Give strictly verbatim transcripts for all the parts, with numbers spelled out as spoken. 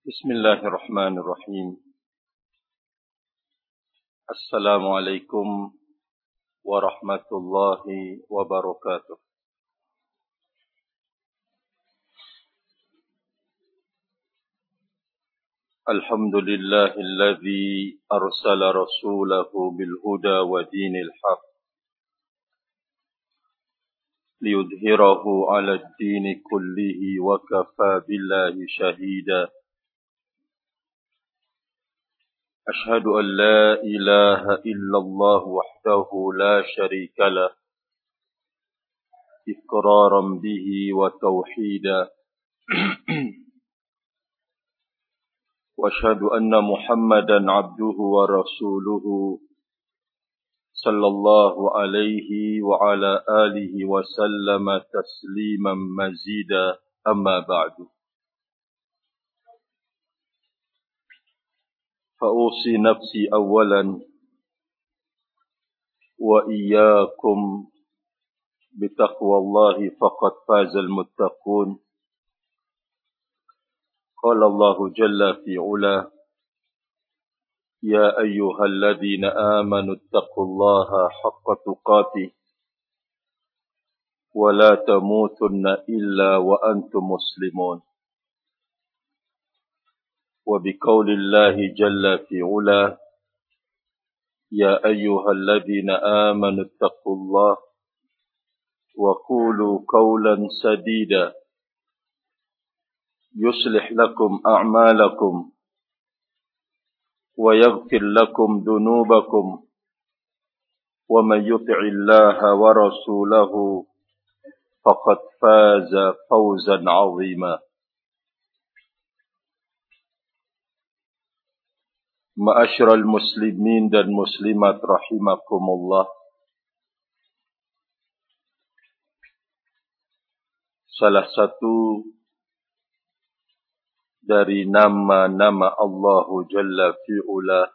Bismillahirrahmanirrahim. Assalamualaikum warahmatullahi wabarakatuh. Alhamdulillahilladzi arsala rasulahu bilhuda wa dinil haq liyudhhirahu 'ala ad-dini kullihi wa kafa billahi shahida. أشهد أن لا إله إلا الله وحده لا شريك له إقرارا به وتوحيدا وأشهد أن محمدا عبده ورسوله صلى الله عليه وعلى آله وسلم تسليما مزيدا أما بعد فأوصي نفسي أولا وإياكم بتقوى الله فقد فاز المتقون. قال الله جل في علاه يا أيها الذين آمنوا اتقوا الله حق تقاته ولا تموتن إلا وأنتم مسلمون. وبقول الله جل في علاه يا أيها الذين آمنوا اتقوا الله وقولوا قولا سديدا يصلح لكم أعمالكم ويغفر لكم ذنوبكم ومن يطع الله ورسوله فقد فاز فوزا عظيما. Ma'asyiral muslimin dan muslimat rahimakumullah. Salah satu dari nama-nama Allah Jalla fi'ula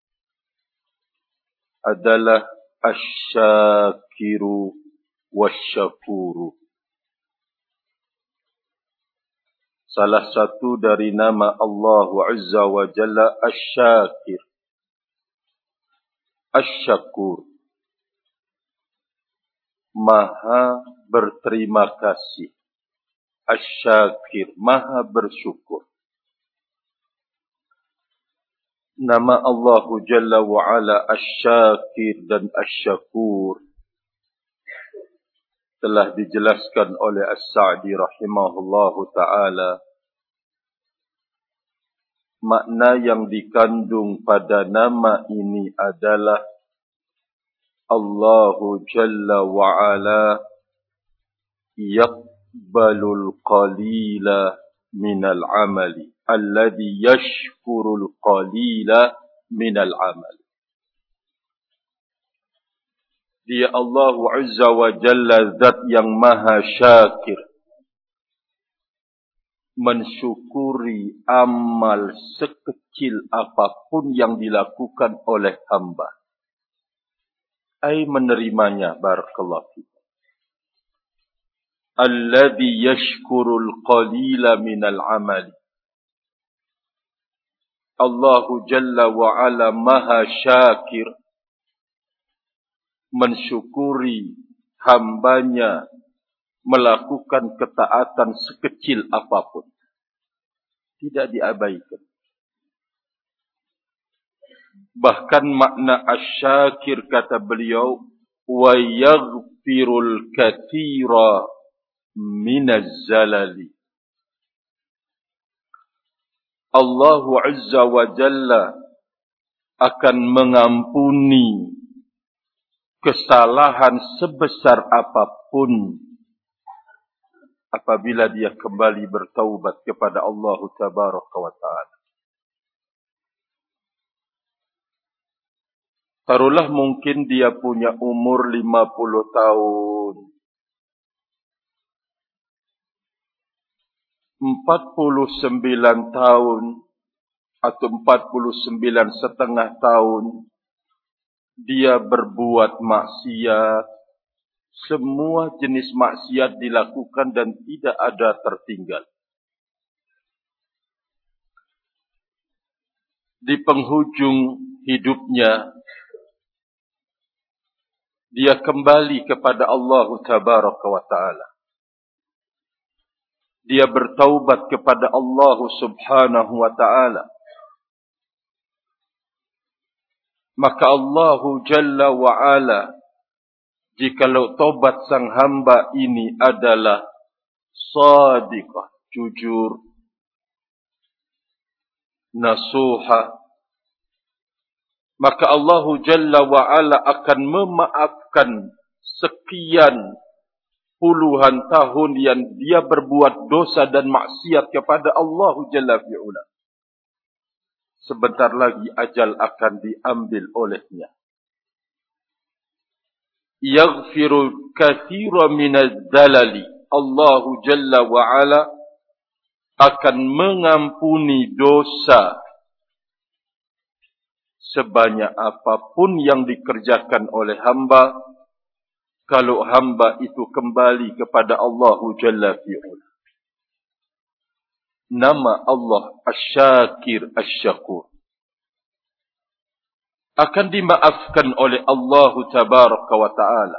adalah Asy-Syakiru Wasyakuru. Salah satu dari nama Allah Azza wa Jalla Asy-Syakir, Asy-Syakur, Maha berterima kasih. Asy-Syakir, Maha bersyukur. Nama Allah Jalla wa Ala Asy-Syakir dan Asy-Syakur telah dijelaskan oleh As-Sa'di rahimahullahu ta'ala. Makna yang dikandung pada nama ini adalah Allahu Jalla wa Ala yaqbalul qalila minal amali alladhi yashkurul qalila minal amali. Dia Allah Azza wa Jalla zat yang maha syakir, mensyukuri amal sekecil apapun yang dilakukan oleh hamba. Ai menerimanya, barakallahu fikum. Alladhi yashkurul qalila minal amali. Allahu Jalla wa Ala maha syakir, mensyukuri hambanya melakukan ketaatan sekecil apapun. Tidak diabaikan. Bahkan makna asy-syakir kata beliau, wa yaghfirul katsira minaz zalali. Allah Azza wa Jalla akan mengampuni kesalahan sebesar apapun apabila dia kembali bertaubat kepada Allah Tabaraka wa Ta'ala. Taruhlah mungkin dia punya umur lima puluh tahun, empat puluh sembilan tahun, atau empat puluh sembilan setengah tahun, dia berbuat maksiat. Semua jenis maksiat dilakukan dan tidak ada tertinggal. di penghujung hidupnya, dia kembali kepada Allah Tabaraka wa Ta'ala. Dia bertaubat kepada Allah Subhanahu wa Ta'ala. Maka Allah Jalla wa Ala, jikalau taubat sang hamba ini adalah sadiqah, jujur, nasuha, maka Allah Jalla wa Ala akan memaafkan sekian puluhan tahun yang dia berbuat dosa dan maksiat kepada Allah Jalla fi'ula. Sebentar lagi ajal akan diambil olehnya. Yaghfiru katsira minaz zalali. Allah Jalla wa Ala akan mengampuni dosa sebanyak apapun yang dikerjakan oleh hamba, kalau hamba itu kembali kepada Allah Jalla fi'ula. Nama Allah Asy-Syakir Asy-Syakur. Akan dimaafkan oleh Allah Tabaraka wa Ta'ala.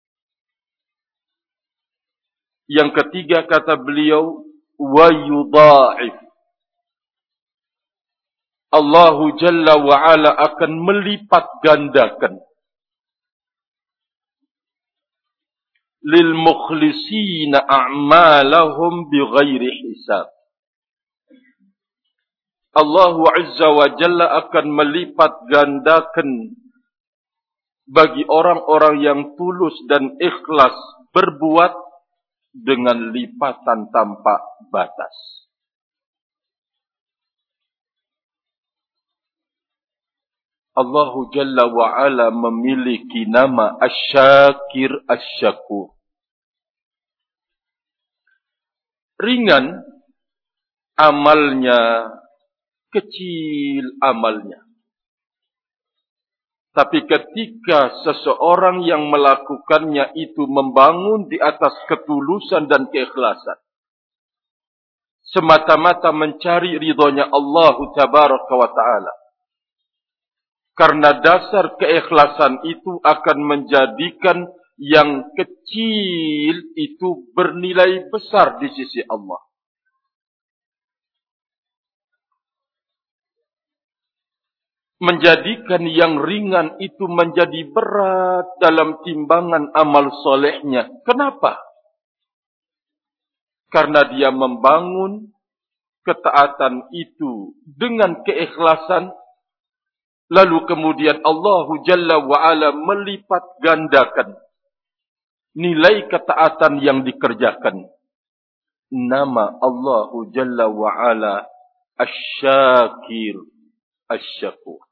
Yang ketiga kata beliau, wa yudha'if. Allah Jalla wa Ala akan melipat gandakan lil mukhlisina a'malahum bighairi hisab. Allah Azza wa Jalla akan melipat gandakan bagi orang-orang yang tulus dan ikhlas berbuat dengan lipatan tanpa batas. Allah Jalla wa Ala memiliki nama Asy-Syakir Asy-Syakur. Ringan amalnya, kecil amalnya. Tapi ketika seseorang yang melakukannya itu membangun di atas ketulusan dan keikhlasan, semata-mata mencari ridhonya Allah Tabaraka wa Ta'ala, karena dasar keikhlasan itu akan menjadikan yang kecil itu bernilai besar di sisi Allah. Menjadikan yang ringan itu menjadi berat dalam timbangan amal solehnya. Kenapa? Karena dia membangun ketaatan itu dengan keikhlasan, lalu kemudian Allah Jalla wa Ala melipat gandakan nilai ketaatan yang dikerjakan. Nama Allah Jalla wa Ala Asy-Syakir Asy-Syakur.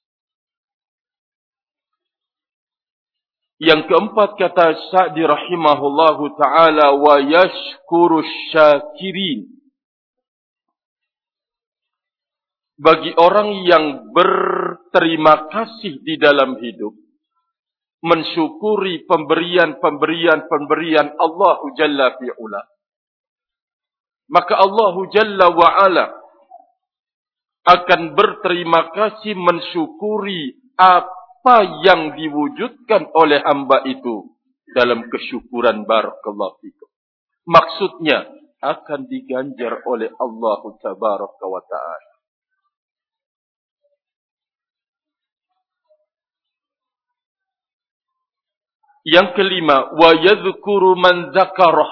Yang keempat kata Sa'di rahimahullahu ta'ala, wa yashkuru syakirin. Bagi orang yang berterima kasih di dalam hidup, mensyukuri pemberian-pemberian-pemberian Allah Jalla fi'ula, maka Allah Jalla wa'ala akan berterima kasih mensyukuri apa apa yang diwujudkan oleh hamba itu dalam kesyukuran. Barakallahu fikum. Maksudnya akan diganjar oleh Allah Tabaraka wa Ta'ala. Yang kelima, wa yadhkuru man dzakarah.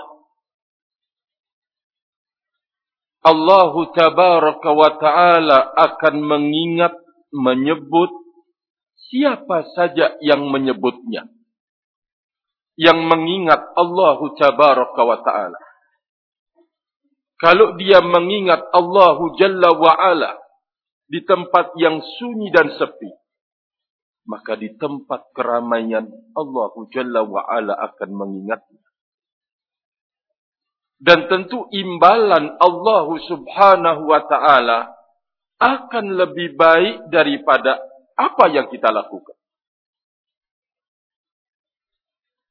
Allah Tabaraka wa Ta'ala akan mengingat, menyebut siapa saja yang menyebutnya, yang mengingat Allah Tabaraka wa Ta'ala. Kalau dia mengingat Allah Jalla wa Ala di tempat yang sunyi dan sepi, maka di tempat keramaian Allah Jalla wa Ala akan mengingatnya. Dan tentu imbalan Allah Subhanahu wa Ta'ala akan lebih baik daripada apa yang kita lakukan.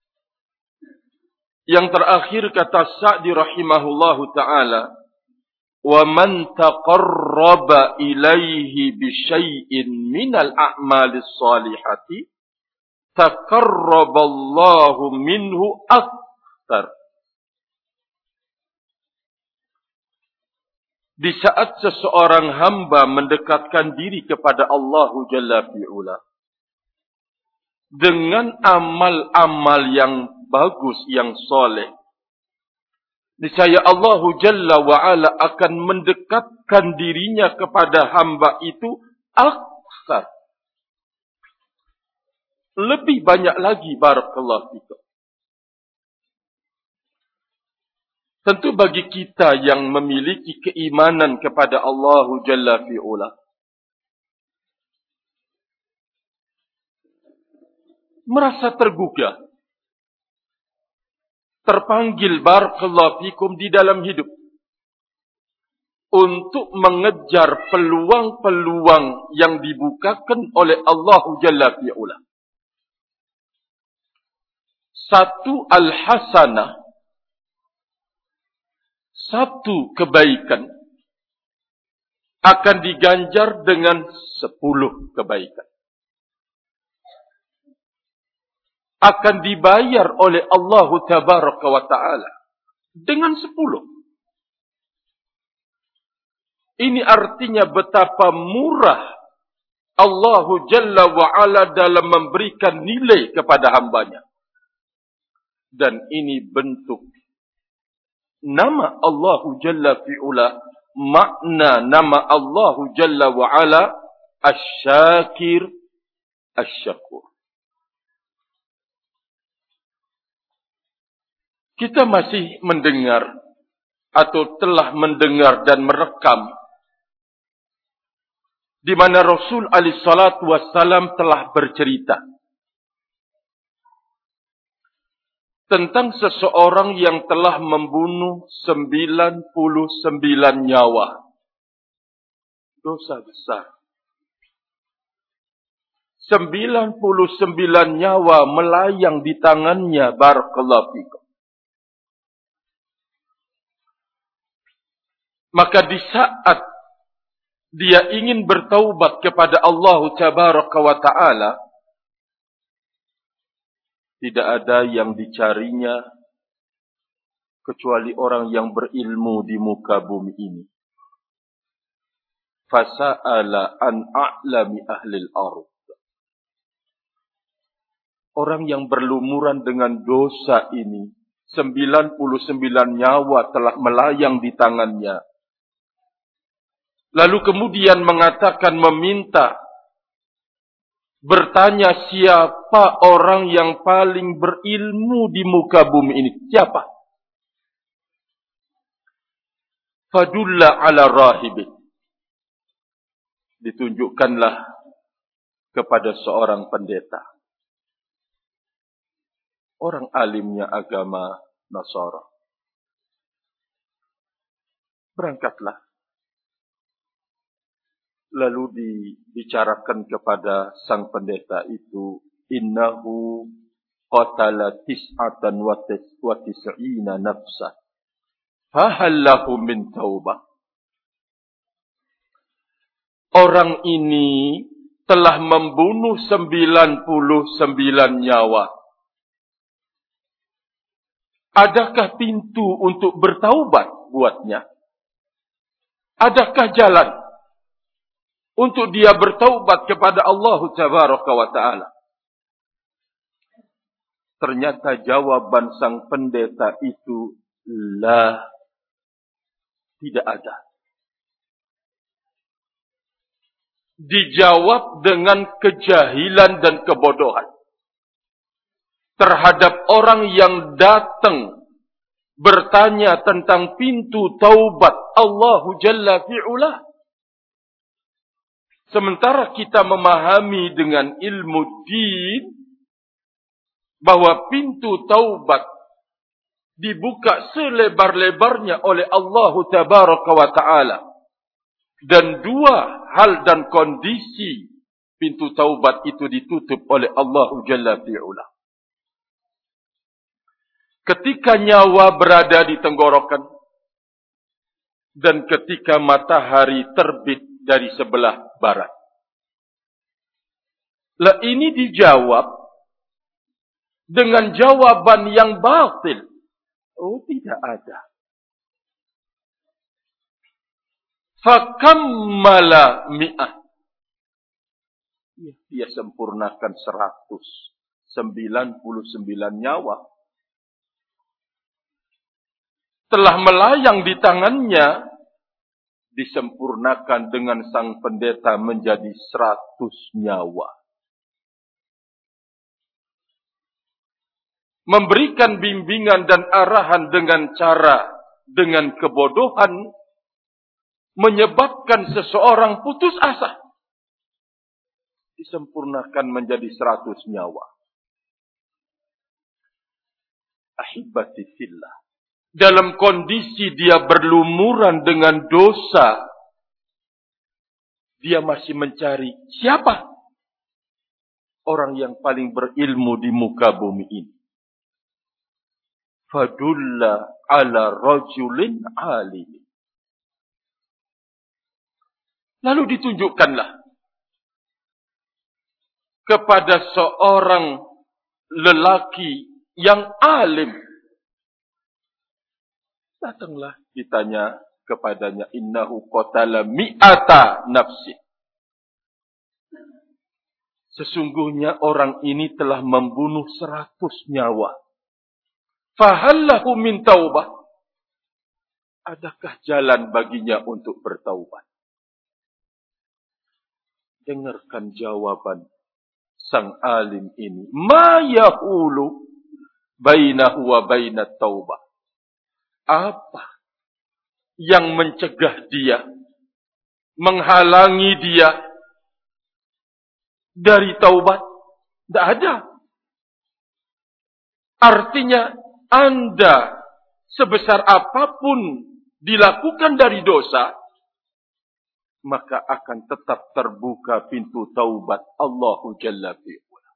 Yang terakhir kata Sa'di rahimahullahu ta'ala, Wa man taqarraba ilaihi bi syai'in minal a'malis salihati taqarraballahu minhu aktsar. Di saat seseorang hamba mendekatkan diri kepada Allah Jalla fi'ula dengan amal-amal yang bagus, yang soleh, niscaya Allah Jalla wa'ala akan mendekatkan dirinya kepada hamba itu aksar. Lebih banyak lagi, barakallahu fikum. Tentu bagi kita yang memiliki keimanan kepada Allah Jalla fi'ula, merasa tergugah, terpanggil barakallahu fikum di dalam hidup untuk mengejar peluang-peluang yang dibukakan oleh Allah Jalla fi'ula. Satu al-hasanah, satu kebaikan akan diganjar dengan sepuluh kebaikan. Akan dibayar oleh Allah Tabaraka wa Ta'ala dengan sepuluh. Ini artinya betapa murah Allah Jalla wa'ala dalam memberikan nilai kepada hambanya. Dan ini bentuk nama Allah Jalla fi'ula, makna nama Allah Jalla wa'ala Asy-Syakir, Asy-Syakur. Kita masih mendengar atau telah mendengar dan merekam di mana Rasul alaihi salatu wassalam telah bercerita tentang seseorang yang telah membunuh sembilan puluh sembilan nyawa. Dosa besar. sembilan puluh sembilan nyawa melayang di tangannya, barakallahu fikum. Maka di saat dia ingin bertaubat kepada Allah Tabaraka wa Ta'ala, tidak ada yang dicarinya kecuali orang yang berilmu di muka bumi ini. Fasa'ala an a'lami ahlil ardh. Orang yang berlumuran dengan dosa ini, sembilan puluh sembilan nyawa telah melayang di tangannya. Lalu kemudian mengatakan, meminta, bertanya siapa orang yang paling berilmu di muka bumi ini. Siapa? Fadulla ala rahibin. Ditunjukkanlah kepada seorang pendeta. Orang alimnya agama Nasara. Berangkatlah. Lalu dibicarakan kepada sang pendeta itu, innahu qatala tis'atan wa tis'ina nafsa. Fahallahu min taubah. Orang ini telah membunuh sembilan puluh sembilan nyawa. Adakah pintu untuk bertaubat buatnya? Adakah jalan untuk dia bertaubat kepada Allah Tabaraka wa Ta'ala? Ternyata jawaban sang pendeta itu, la, tidak ada. Dijawab dengan kejahilan dan kebodohan terhadap orang yang datang bertanya tentang pintu taubat Allah Jalla fi'ula. Sementara kita memahami dengan ilmu din bahwa pintu taubat dibuka selebar-lebarnya oleh Allah Tabaraka wa Ta'ala. Dan dua hal dan kondisi pintu taubat itu ditutup oleh Allah Jalla fi'ula. Ketika nyawa berada di tenggorokan, dan ketika matahari terbit dari sebelah barat. Lah ini dijawab dengan jawaban yang batil. Oh, tidak ada. Fakammala mi'ah. Dia sempurnakan seratus sembilan puluh sembilan nyawa. Telah melayang di tangannya, disempurnakan dengan sang pendeta menjadi seratus nyawa. Memberikan bimbingan dan arahan dengan cara, dengan kebodohan, menyebabkan seseorang putus asa. Disempurnakan menjadi seratus nyawa. Ahibati fillah. Dalam kondisi dia berlumuran dengan dosa, dia masih mencari siapa orang yang paling berilmu di muka bumi ini. Fadulla ala rajulin alim. Lalu ditunjukkanlah kepada seorang lelaki yang alim. Datanglah ditanya kepadanya, innahu qatala mi'ata nafsi. Sesungguhnya orang ini telah membunuh seratus nyawa. Fahallahu min taubah. Adakah jalan baginya untuk bertaubat? Dengarkan jawaban sang alim ini. Ma yahulu bainahu wa bainat taubah. Apa yang mencegah dia, menghalangi dia dari taubat? Tidak ada. Artinya, Anda sebesar apapun dilakukan dari dosa, maka akan tetap terbuka pintu taubat Allahu Jalla fi'ula.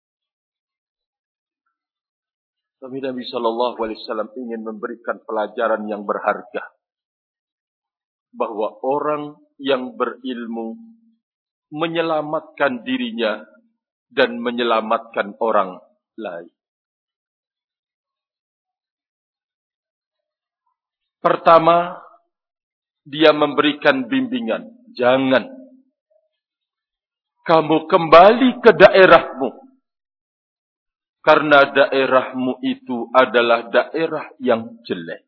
Nabi Nabi Sallallahu Alaihi Wasallam ingin memberikan pelajaran yang berharga. Bahwa orang yang berilmu menyelamatkan dirinya dan menyelamatkan orang lain. Pertama, dia memberikan bimbingan. Jangan kamu kembali ke daerahmu. Karena daerahmu itu adalah daerah yang jelek.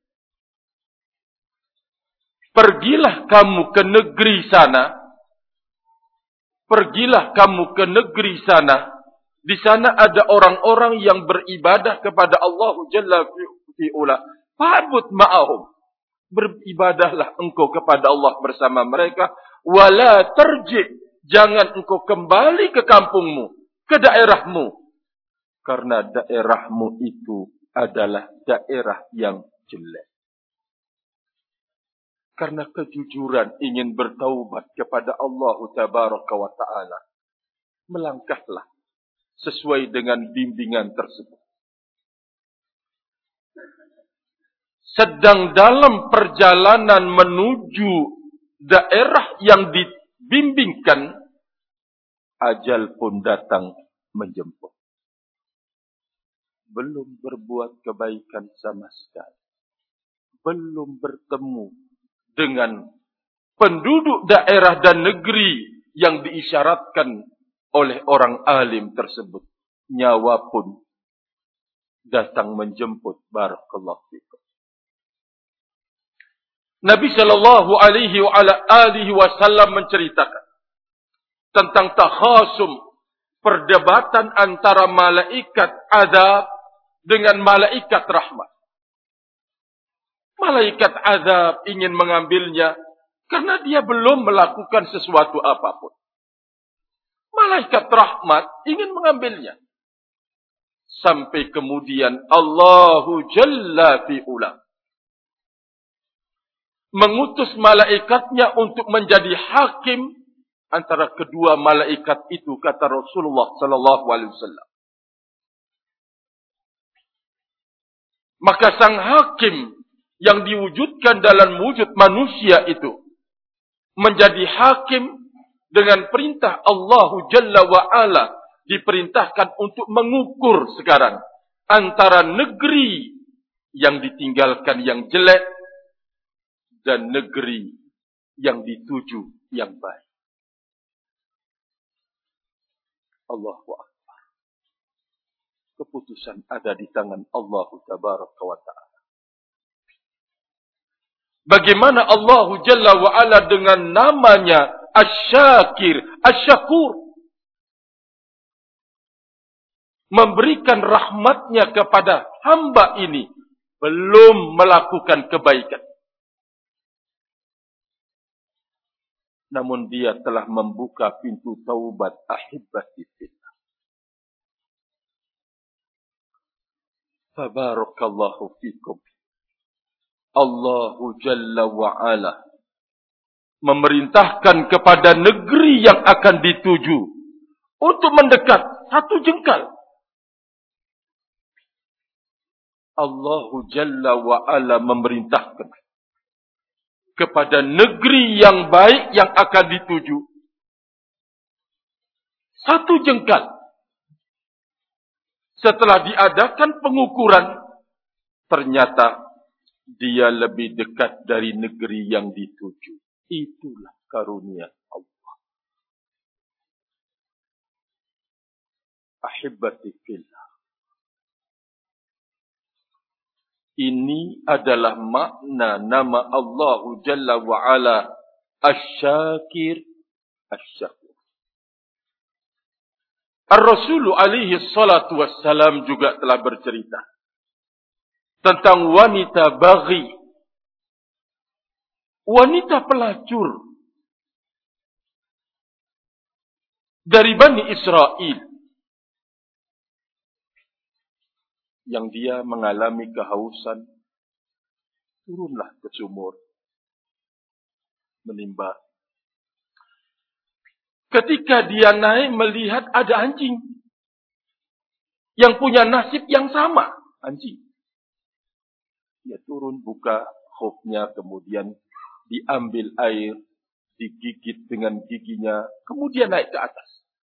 Pergilah kamu ke negeri sana. Pergilah kamu ke negeri sana. Di sana ada orang-orang yang beribadah kepada Allah Jalla fi'ula. Fa'bud ma'ahum. Beribadahlah engkau kepada Allah bersama mereka. Wala terji. Jangan engkau kembali ke kampungmu, ke daerahmu. Karena daerahmu itu adalah daerah yang jelek. Karena kejujuran ingin bertaubat kepada Allah Tabaraka wa Ta'ala. Melangkahlah sesuai dengan bimbingan tersebut. Sedang dalam perjalanan menuju daerah yang dibimbingkan, ajal pun datang menjemput. Belum berbuat kebaikan sama sekali. Belum bertemu dengan penduduk daerah dan negeri yang diisyaratkan oleh orang alim tersebut. Nyawa pun datang menjemput. Barakallahu fikum. Nabi sallallahu alaihi wa ala alihi wasallam menceritakan tentang takhasum, perdebatan antara malaikat azab dengan malaikat rahmat. Malaikat azab ingin mengambilnya karena dia belum melakukan sesuatu apapun. Malaikat rahmat ingin mengambilnya. Sampai kemudian Allahu Jalla fi'ula mengutus malaikatnya untuk menjadi hakim antara kedua malaikat itu, kata Rasulullah sallallahu alaihi wasallam. Maka sang hakim yang diwujudkan dalam wujud manusia itu menjadi hakim dengan perintah Allah Jalla wa'ala, diperintahkan untuk mengukur sekarang antara negeri yang ditinggalkan yang jelek dan negeri yang dituju yang baik. Allahu Akbar. Keputusan ada di tangan Allah Tabaraka wa Ta'ala. Bagaimana Allah Jalla wa'ala dengan namanya Asy-Syakir, Asy-Syakur, memberikan rahmatnya kepada hamba ini belum melakukan kebaikan. Namun dia telah membuka pintu taubat. Ahibbati fillah. Tabarakallahu fikum. Allahu Jalla wa'ala memerintahkan kepada negeri yang akan dituju untuk mendekat satu jengkal. Allahu Jalla wa'ala memerintahkan kepada negeri yang baik yang akan dituju satu jengkal. Setelah diadakan pengukuran, ternyata dia lebih dekat dari negeri yang dituju. Itulah karunia Allah. Ahibbati fillah. Ini adalah makna nama Allah Jalla wa'ala Asy-Syakir, Asy-Syakur. Ar-Rasul alaihi salatu wassalam juga telah bercerita tentang wanita baghi, wanita pelacur dari Bani Israel yang dia mengalami kehausan, turunlah ke sumur menimba. Ketika dia naik melihat ada anjing yang punya nasib yang sama, anjing. Dia turun buka khufnya, kemudian diambil air, digigit dengan giginya, kemudian naik ke atas.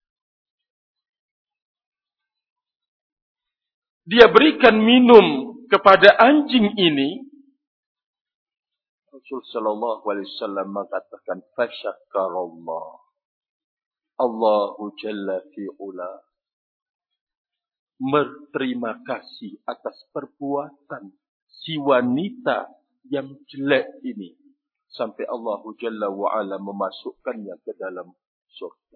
Dia berikan minum kepada anjing ini. Rasul sallallahu alaihi wasallam mengatakan, "Fasyakarallah. Allahu Jalla fi'ula." Berterima kasih atas perbuatan si wanita yang jelek ini. Sampai Allah Jalla wa'ala memasukkannya ke dalam surga.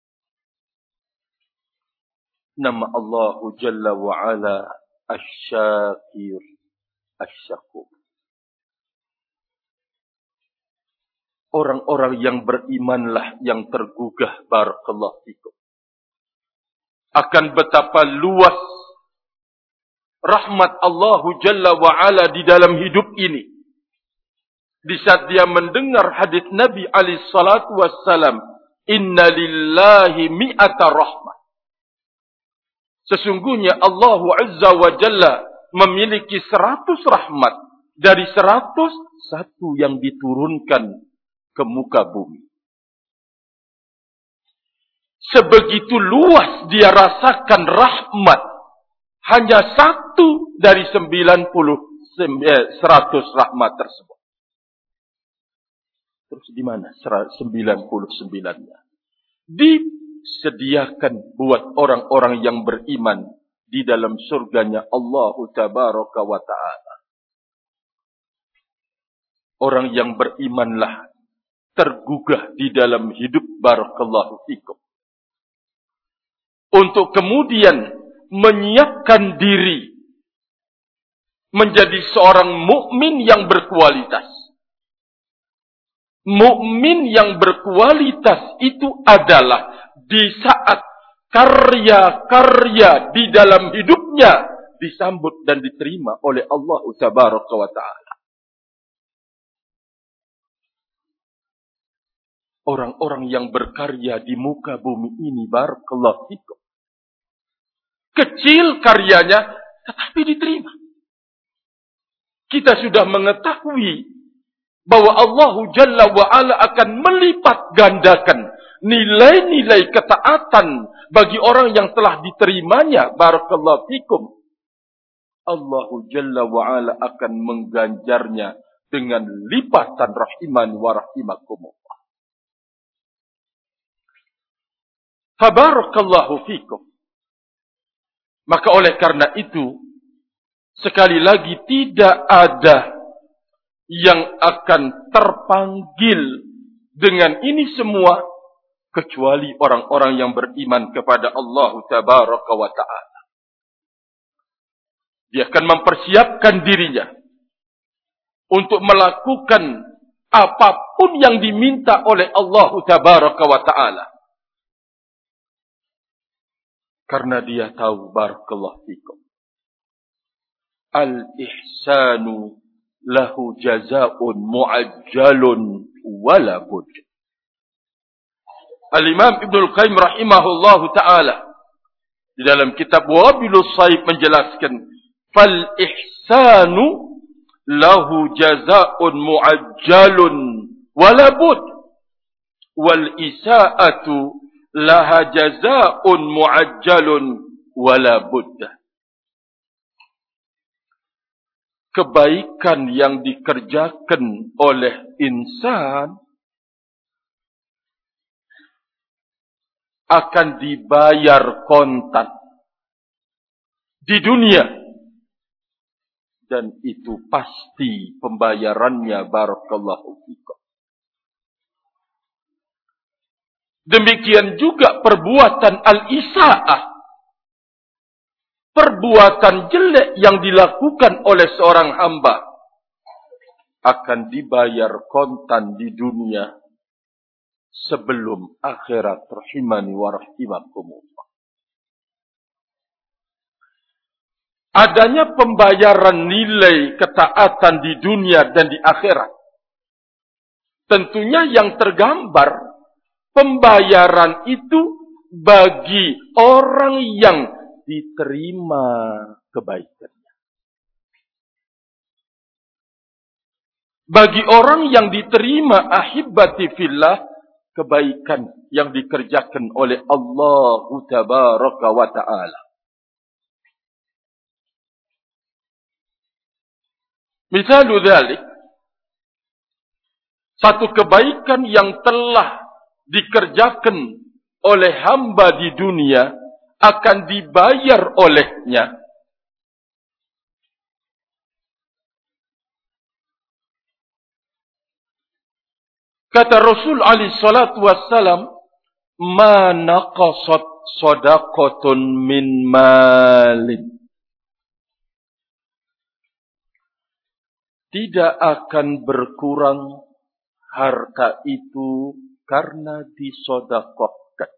Nama Allah Jalla wa'ala Asy-Syakir, Asy-Syakur. Orang-orang yang berimanlah yang tergugah, barakallahu fikum, akan betapa luas rahmat Allah Jalla wa'ala di dalam hidup ini. Di saat dia mendengar hadis Nabi alaihi salatu wassalam, "Inna lillahi mi'ata rahmat." Sesungguhnya Allah Azza wa Jalla memiliki seratus rahmat. Dari seratus, satu yang diturunkan ke muka bumi. Sebegitu luas dia rasakan rahmat. Hanya satu dari sembilan puluh, seratus rahmat tersebut. Terus di mana sembilan puluh sembilan-nya? Disediakan buat orang-orang yang beriman di dalam surganya Allah Tabaraka wa Ta'ala. Orang yang berimanlah tergugah di dalam hidup, barakallahu fikum, untuk kemudian menyiapkan diri menjadi seorang mukmin yang berkualitas. Mukmin yang berkualitas itu adalah di saat karya-karya di dalam hidupnya disambut dan diterima oleh Allah Tabaraka wa Ta'ala. Orang-orang yang berkarya di muka bumi ini, barakallahu fikum, kecil karyanya tetapi diterima. kita sudah mengetahui bahwa Allah Jalla wa'ala akan melipat gandakan nilai-nilai ketaatan bagi orang yang telah diterimanya. Barakallahu fikum. Allah Jalla wa'ala akan mengganjarnya dengan lipatan rahiman wa rahimakumullah. Fabarakallahu fikum. Maka oleh karena itu, sekali lagi tidak ada yang akan terpanggil dengan ini semua kecuali orang-orang yang beriman kepada Allah Tabaraka wa Ta'ala. Dia akan mempersiapkan dirinya untuk melakukan apapun yang diminta oleh Allah Tabaraka wa Ta'ala. Karena dia tahu, barakallahu fikum, al-ihsanu lahu jazaa'un mu'ajjalun wala bud. Al-Imam Ibnul Qayyim rahimahullahu ta'ala di dalam kitab Wabilus Sayyib menjelaskan, fal ihsanu lahu jazaa'un mu'ajjalun wala bud, wal isaa'atu laha jazaa'un mu'ajjalun wala budda. Kebaikan yang dikerjakan oleh insan akan dibayar kontan di dunia, dan itu pasti pembayarannya, barakallahu fikum. Demikian juga perbuatan al-isaa'ah, perbuatan jelek yang dilakukan oleh seorang hamba akan dibayar kontan di dunia sebelum akhirat. Rahimani wa rahimakumullah. Adanya pembayaran nilai ketaatan di dunia dan di akhirat, tentunya yang tergambar pembayaran itu bagi orang yang diterima kebaikannya. Bagi orang yang diterima, ahibbati fillah, kebaikan yang dikerjakan oleh Allah Tabaraka wa Ta'ala. Misalnya dzalik, satu kebaikan yang telah dikerjakan oleh hamba di dunia akan dibayar olehnya. Kata Rasul alaihi salatu wassalam, ma naqasat shadaqatun min malin. Tidak akan berkurang harta itu karena disedekahkan.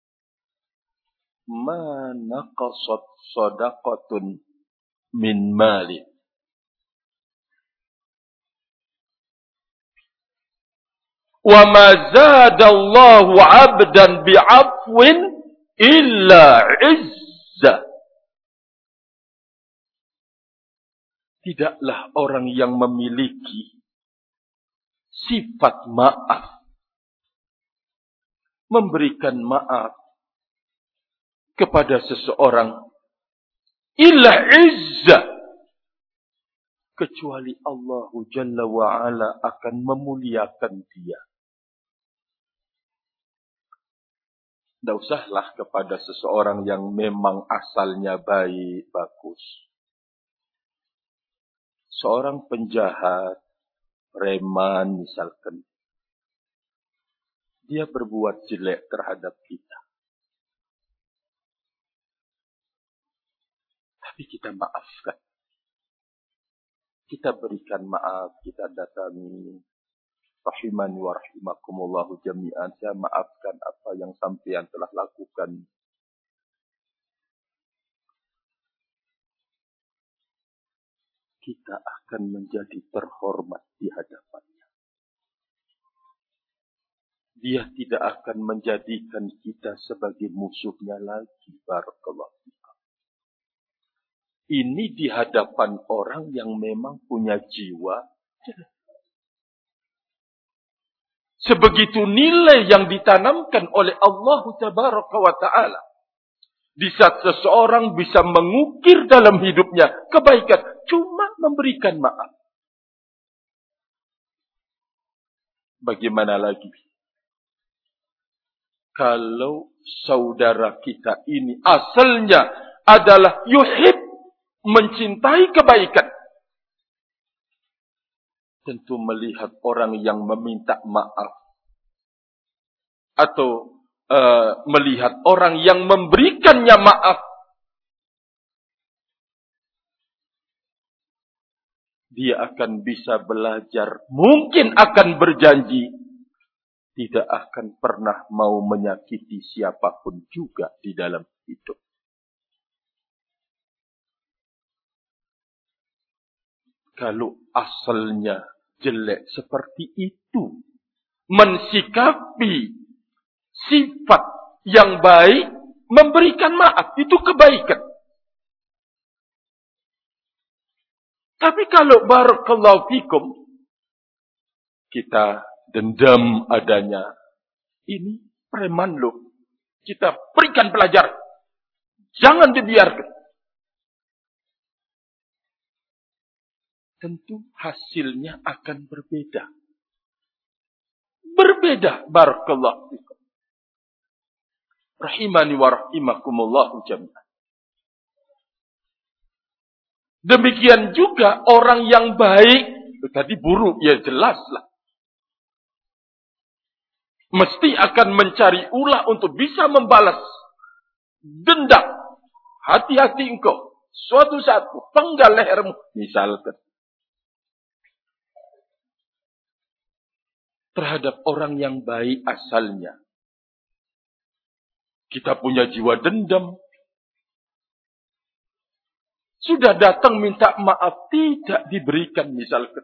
Ma naqasat shadaqatun min malin. Wa ma zadallahu 'abdan bi'afwin illa 'izza. Tidaklah orang yang memiliki sifat maaf, memberikan maaf kepada seseorang, illa 'izza, kecuali Allah Jalla wa'ala akan memuliakan dia. Tidak usahlah kepada seseorang yang memang asalnya baik, bagus. Seorang penjahat, preman misalkan, dia berbuat jelek terhadap kita. Tapi kita maafkan. Kita berikan maaf, kita datangi. Rahimani wa rahimakumullahu jami'an. Saya maafkan apa yang sampean telah lakukan. Kita akan menjadi terhormat di hadapannya. Dia tidak akan menjadikan kita sebagai musuhnya lagi. Barakallahu fikum. Ini di hadapan orang yang memang punya jiwa jelek. Sebegitu nilai yang ditanamkan oleh Allah Tabaraka wa Ta'ala. Di saat seseorang bisa mengukir dalam hidupnya kebaikan, cuma memberikan maaf. Bagaimana lagi? Kalau saudara kita ini asalnya adalah yuhib, mencintai kebaikan. Tentu melihat orang yang meminta maaf. Atau uh, melihat orang yang memberikannya maaf. Dia akan bisa belajar. Mungkin akan berjanji. Tidak akan pernah mau menyakiti siapapun juga di dalam hidup. Kalau asalnya jelek seperti itu, mensikapi sifat yang baik, memberikan maaf, itu kebaikan. Tapi kalau barakallahu fikum, kita dendam adanya, ini preman loh, kita berikan pelajaran, jangan dibiarkan. Tentu hasilnya akan berbeda. Berbeda, barakallahu fikum. Rahimani wa rahimakumullahu jami'an. Demikian juga orang yang baik, tadi buruk, ya jelaslah. Mesti akan mencari ulah untuk bisa membalas dendam. Hati-hati engkau. Suatu saat penggal lehermu, misalkan. Terhadap orang yang baik asalnya. Kita punya jiwa dendam. Sudah datang minta maaf, tidak diberikan misalkan.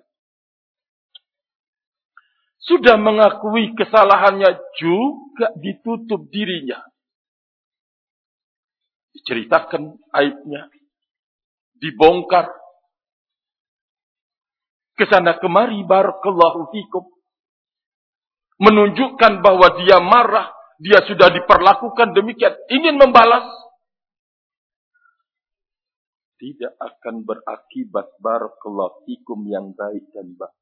Sudah mengakui kesalahannya, juga ditutup dirinya. Diceritakan aibnya. Dibongkar. Kesana kemari, barakallahu fikum. Menunjukkan bahwa dia marah. Dia sudah diperlakukan demikian. Ingin membalas. Tidak akan berakibat barakallahu fikum yang baik dan baik.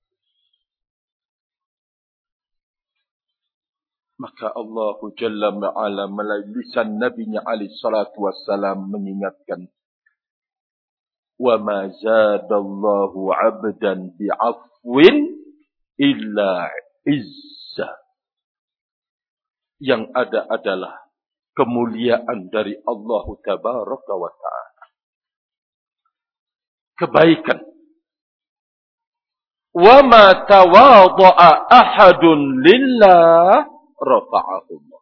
Maka Allah Jalla wa'ala melalui lisan Nabi-Nya alaihi salatu wassalam mengingatkan. Wa ma zadallahu abdan bi'afwin illa izza. Yang ada adalah kemuliaan dari Allah Tabaraka wa Ta'ala. Kebaikan. Wa ma tawadha'a ahadun lillah rafa'ahullah.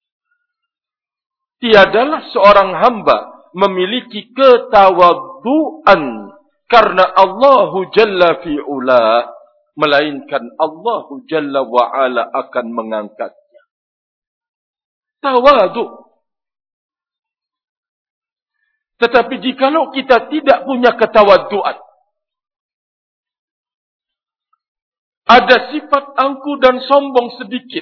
Tiadalah seorang hamba memiliki ketawadhu'an karena Allah Jalla fi'ula, melainkan Allah Jalla wa'ala akan mengangkatnya. Tawadhu. Tetapi jikalau kita tidak punya ketawadhu'an, ada sifat angkuh dan sombong sedikit,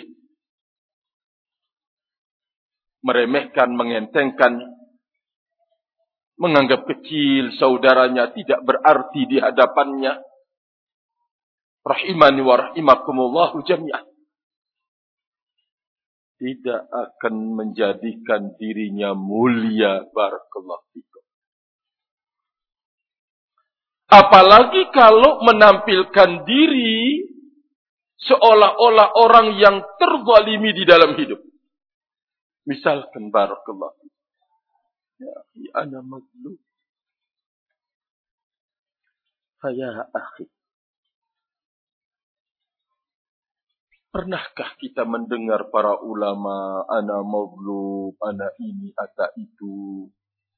meremehkan, mengentengkan, menganggap kecil saudaranya, tidak berarti di hadapannya. Rahimani wa rahimakumullahu jami'an. Tidak akan menjadikan dirinya mulia, barakallahu fikum. Apalagi kalau menampilkan diri seolah-olah orang yang terzalimi di dalam hidup. Misalkan barakallahu fikum. Ya akhi, ana mazlum. Ya akhi. Pernahkah kita mendengar para ulama, ana mazlum, ana ini, ana itu?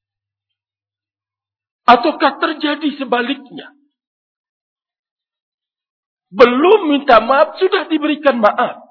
Ataukah terjadi sebaliknya? Belum minta maaf, sudah diberikan maaf.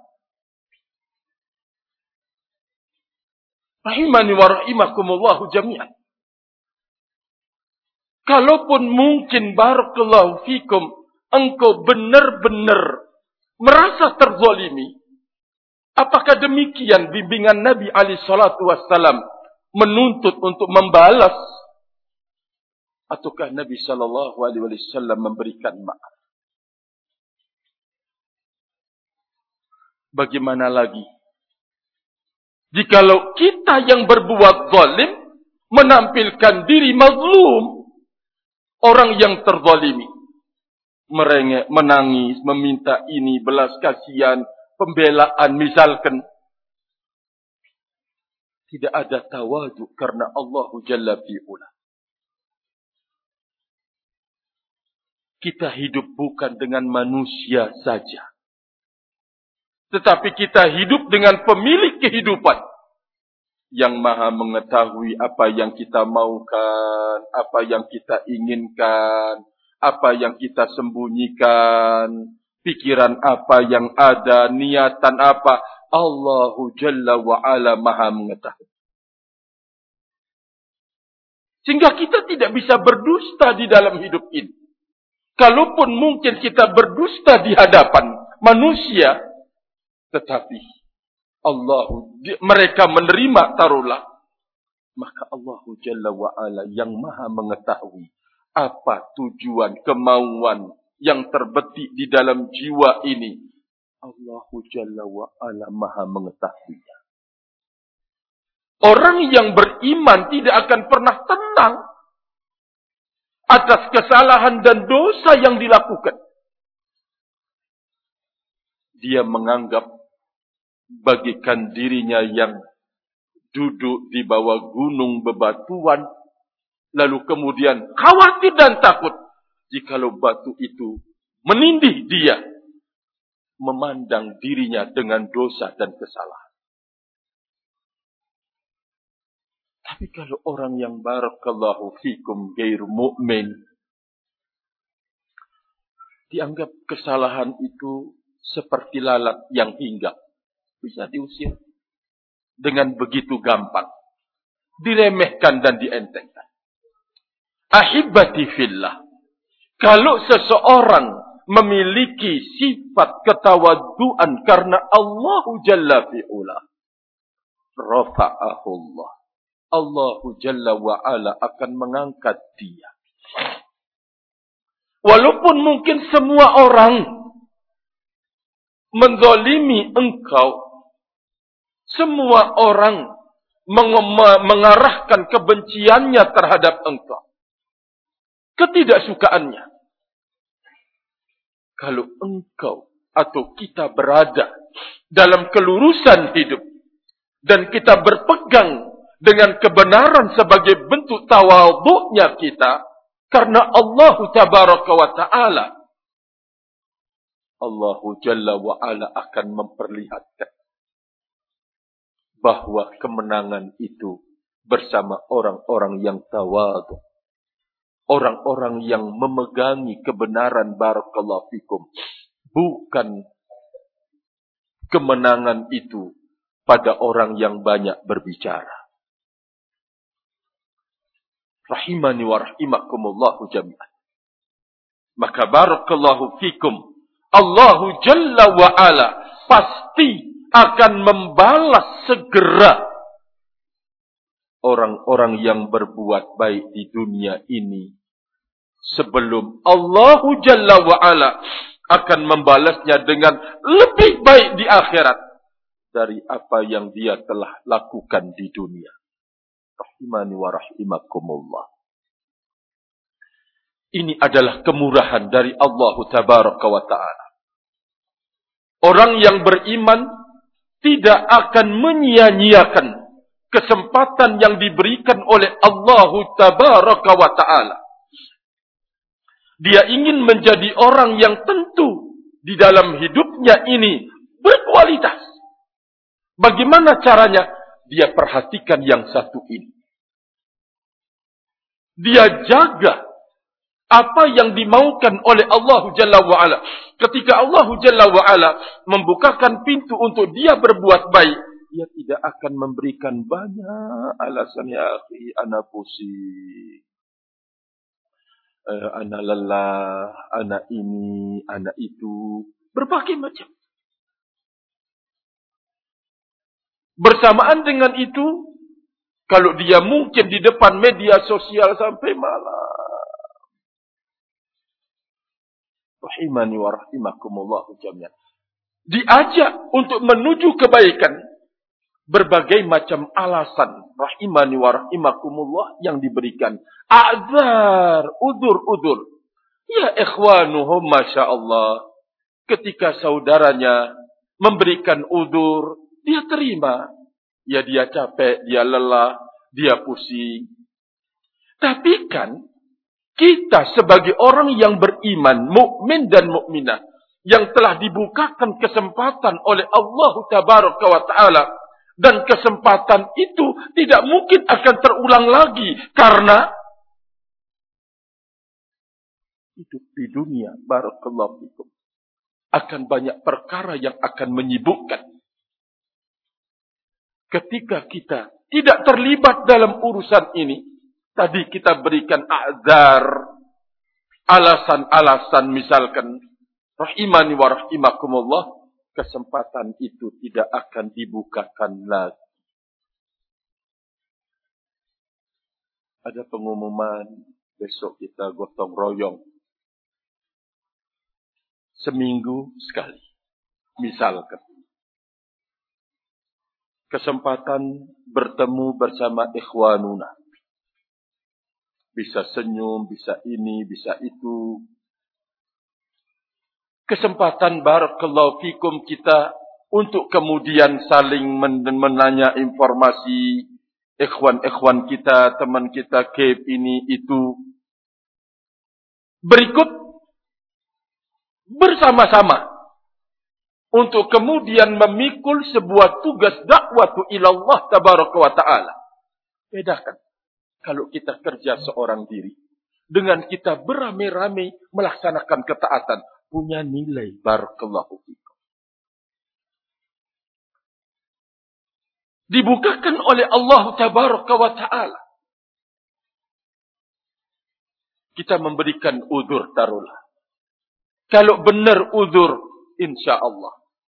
Rahimani wa rahimakumullahu jami'an. kalaupun mungkin barakallahu fikum engkau benar-benar merasa terzalimi, apakah demikian bimbingan Nabi alaihi salatu wassalam menuntut untuk membalas? Ataukah Nabi sallallahu alaihi wasallam memberikan maaf? Bagaimana lagi jikalau kita yang berbuat zalim menampilkan diri mazlum, orang yang terzalimi, merengek, menangis, meminta ini, belas kasihan, pembelaan misalkan. Tidak ada tawaduk karena Allah Jalla fi'ula. Kita hidup bukan dengan manusia saja, tetapi kita hidup dengan pemilik kehidupan yang maha mengetahui apa yang kita maukan, apa yang kita inginkan, apa yang kita sembunyikan, pikiran apa yang ada, niatan apa. Allahu Jalla wa'ala maha mengetahui. Sehingga kita tidak bisa berdusta di dalam hidup ini. Kalaupun mungkin kita berdusta di hadapan manusia, tetapi Allahu, mereka menerima taruhlah, maka Allahu Jalla wa'ala yang maha mengetahui apa tujuan, kemauan yang terbetik di dalam jiwa ini. Allahu Jalla wa'ala maha mengetahuinya. Orang yang beriman tidak akan pernah tenang atas kesalahan dan dosa yang dilakukan. Dia menganggap bagikan dirinya yang duduk di bawah gunung bebatuan, lalu kemudian khawatir dan takut jikalau batu itu menindih dia, memandang dirinya dengan dosa dan kesalahan. Tapi kalau orang yang barakallahu fikum gair mu'min, dianggap kesalahan itu seperti lalat yang hinggap, bisa diusir dengan begitu gampang, diremehkan dan dientengkan. Ahibati fillah, kalau seseorang memiliki sifat ketawaduan karena Allahu Jalla fi'ula, rafa'ahullah, Allahu Jalla wa'ala akan mengangkat dia. Walaupun mungkin semua orang menzalimi engkau, semua orang mengarahkan kebenciannya terhadap engkau, ketidaksukaannya. Kalau engkau atau kita berada dalam kelurusan hidup dan kita berpegang dengan kebenaran sebagai bentuk tawadhu'nya kita karena Allah Tabaraka wa Ta'ala, Allahu Jalla wa Ala akan memperlihatkan bahwa kemenangan itu bersama orang-orang yang tawadhu, orang-orang yang memegangi kebenaran. Barakallahu fikum. Bukan kemenangan itu pada orang yang banyak berbicara. Rahimani wa rahimakumullahu jami'an. Maka barakallahu fikum, Allahu Jalla wa Ala pasti akan membalas segera orang-orang yang berbuat baik di dunia ini sebelum Allahu Jalla wa Ala akan membalasnya dengan lebih baik di akhirat dari apa yang dia telah lakukan di dunia. Rahimani wa rahimakumullah. Ini adalah kemurahan dari Allah Tabaraka wa Ta'ala. Orang yang beriman tidak akan menyia-nyiakan kesempatan yang diberikan oleh Allah Tabaraka wa Ta'ala. Dia ingin menjadi orang yang tentu di dalam hidupnya ini berkualitas. Bagaimana caranya? Dia perhatikan yang satu ini. Dia jaga apa yang dimaukan oleh Allah Jalla wa'ala. Ketika Allah Jalla wa'ala membukakan pintu untuk dia berbuat baik, dia tidak akan memberikan banyak alasan, ya akhi, ana pusing. Uh, anak lelah, anak ini, anak itu. Berbagai macam. Bersamaan dengan itu, kalau dia mungkin di depan media sosial sampai malam. Rahimani wa rahimakumullah jami'an. Diajak untuk menuju kebaikan. Berbagai macam alasan. Rahimani wa rahimakumullah yang diberikan. A'zar, udur-udur. Ya ikhwanuhum Masya Allah. Ketika saudaranya memberikan udur, dia terima. Ya dia capek, dia lelah, dia pusing. Tapi kan, kita sebagai orang yang beriman, mukmin dan mukminah, yang telah dibukakan kesempatan oleh Allah Tabaraka wa Ta'ala, dan kesempatan itu tidak mungkin akan terulang lagi, karena hidup di dunia, barakallahu fikum, akan banyak perkara yang akan menyibukkan. Ketika kita tidak terlibat dalam urusan ini, tadi kita berikan a'zar, alasan-alasan misalkan, rahimani wa rahimakumullah, kesempatan itu tidak akan dibukakan lagi. Ada pengumuman, besok kita gotong royong. Seminggu sekali. Misalkan. Kesempatan bertemu bersama ikhwanuna. Bisa senyum, bisa ini, bisa itu. Kesempatan barakallahu fikum kita untuk kemudian saling menanya informasi. Ikhwan-ikhwan kita, teman kita, keb ini, itu. Berikut. Bersama-sama. Untuk kemudian memikul sebuah tugas dakwah ilallah tabaraka wa ta'ala. Bedakan. Kalau kita kerja seorang diri. Dengan kita beramai-ramai melaksanakan ketaatan. Punya nilai. Barakallahu fikum. Dibukakan oleh Allah tabaraka wa ta'ala. Kita memberikan udzur taruhlah. Kalau benar udzur, insya Allah.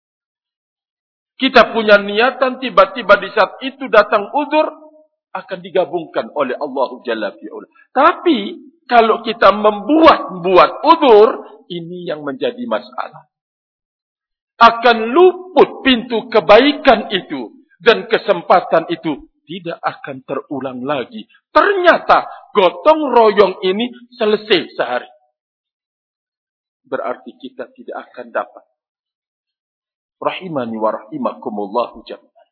Kita punya niatan, tiba-tiba di saat itu datang udzur, akan digabungkan oleh Allah Jalla fi'ula. Tapi, kalau kita membuat-buat udzur, ini yang menjadi masalah. Akan luput pintu kebaikan itu, dan kesempatan itu, tidak akan terulang lagi. Ternyata, gotong royong ini selesai sehari. Berarti kita tidak akan dapat. Rahimani wa rahimakumullahu jami'an.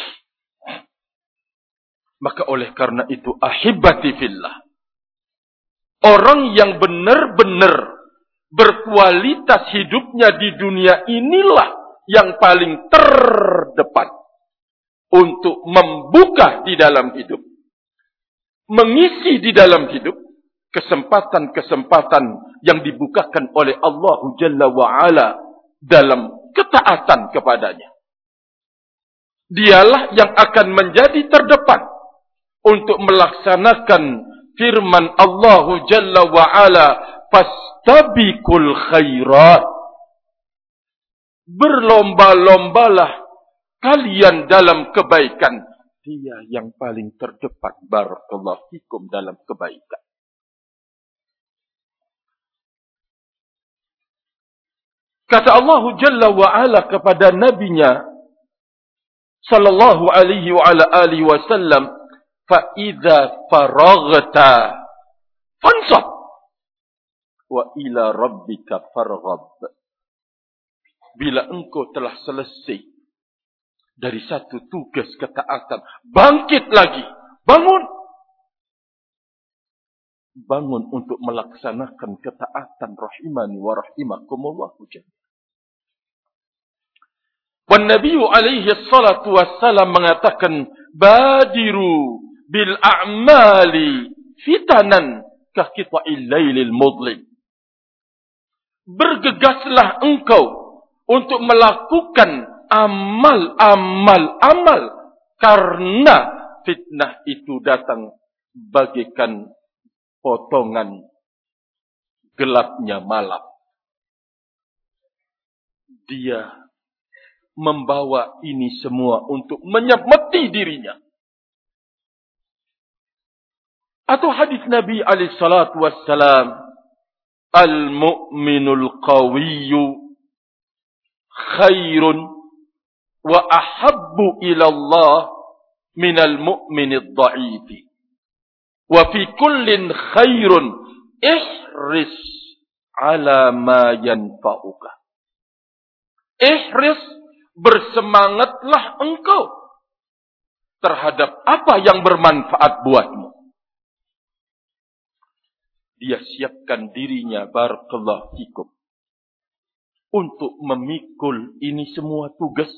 Maka oleh karena itu, ahibati fillah. Orang yang benar-benar berkualitas hidupnya di dunia inilah yang paling terdepan. Untuk membuka di dalam hidup. Mengisi di dalam hidup. Kesempatan-kesempatan yang dibukakan oleh Allah Jalla wa'ala dalam ketaatan kepadanya. Dialah yang akan menjadi terdepan untuk melaksanakan firman Allah Jalla wa'ala, fastabiqul khairat. Berlomba-lombalah kalian dalam kebaikan. Dia yang paling terdepan, barakallahu fikum, dalam kebaikan. Kata Allah Jalla wa'ala kepada nabinya sallallahu alaihi wa ala alihi wasallam, fa idza faraghta fansab wa ila rabbika farghab. Bila engkau telah selesai dari satu tugas ketaatan, bangkit lagi, bangun. Bangun untuk melaksanakan ketaatan, rahimani wa rahimakumullah jami'an. Wan Nabi alaihi salatu wassalam mengatakan, badiru bil a'mali fitanan ka qita'il lailil mudlim. Bergegaslah engkau untuk melakukan amal-amal-amal, karena fitnah itu datang bagaikan potongan gelapnya malam. Dia membawa ini semua untuk menyemeti dirinya. Atau hadis Nabi alaihi salatu wassalam, al-mu'minul qawiyyu khairun wa ahabbu ila Allah minal mu'minid dha'ifi. Wa fi kullin khairun ihris ala ma yanfa'uka. Ihris, bersemangatlah engkau terhadap apa yang bermanfaat buatmu. Dia siapkan dirinya, barakallahu fikum, untuk memikul ini semua tugas.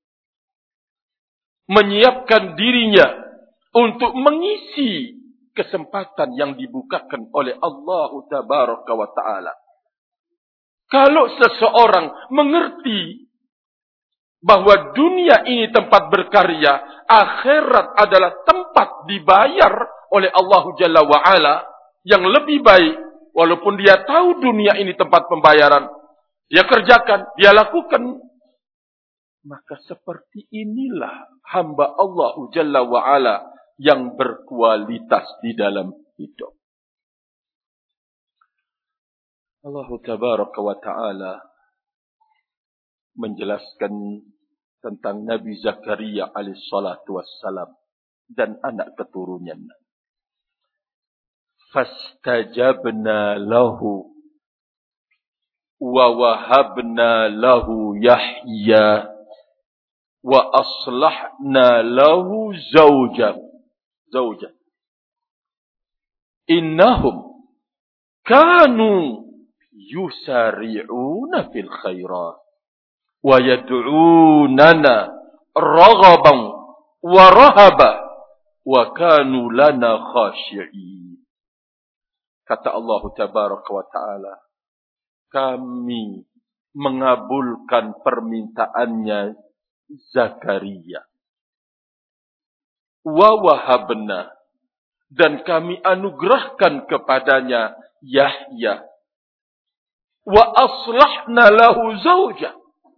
Menyiapkan dirinya untuk mengisi kesempatan yang dibukakan oleh Allah Tabaraka wa Ta'ala. Kalau seseorang mengerti bahwa dunia ini tempat berkarya, akhirat adalah tempat dibayar oleh Allah Jalla wa Ala yang lebih baik, walaupun dia tahu dunia ini tempat pembayaran, dia kerjakan, dia lakukan. Maka seperti inilah hamba Allah Jalla wa Ala yang berkualitas di dalam hidup. Allah Tabaraka wa Ta'ala menjelaskan tentang Nabi Zakaria alaihi salatu wassalam dan anak keturunannya. Fastajabna lahu wa wahabna lahu Yahya wa aslahna lahu zawjah zawjah innahum kanu yusari'una fil khairat wa yad'unana raghaban wa rahaba wa kanu lana khashi'in. Kata Allah Tabaraka wa Ta'ala, kami mengabulkan permintaannya Zakaria. Wa wahabna, dan kami anugerahkan kepadanya Yahya. Wa aslahna lahu zawjah.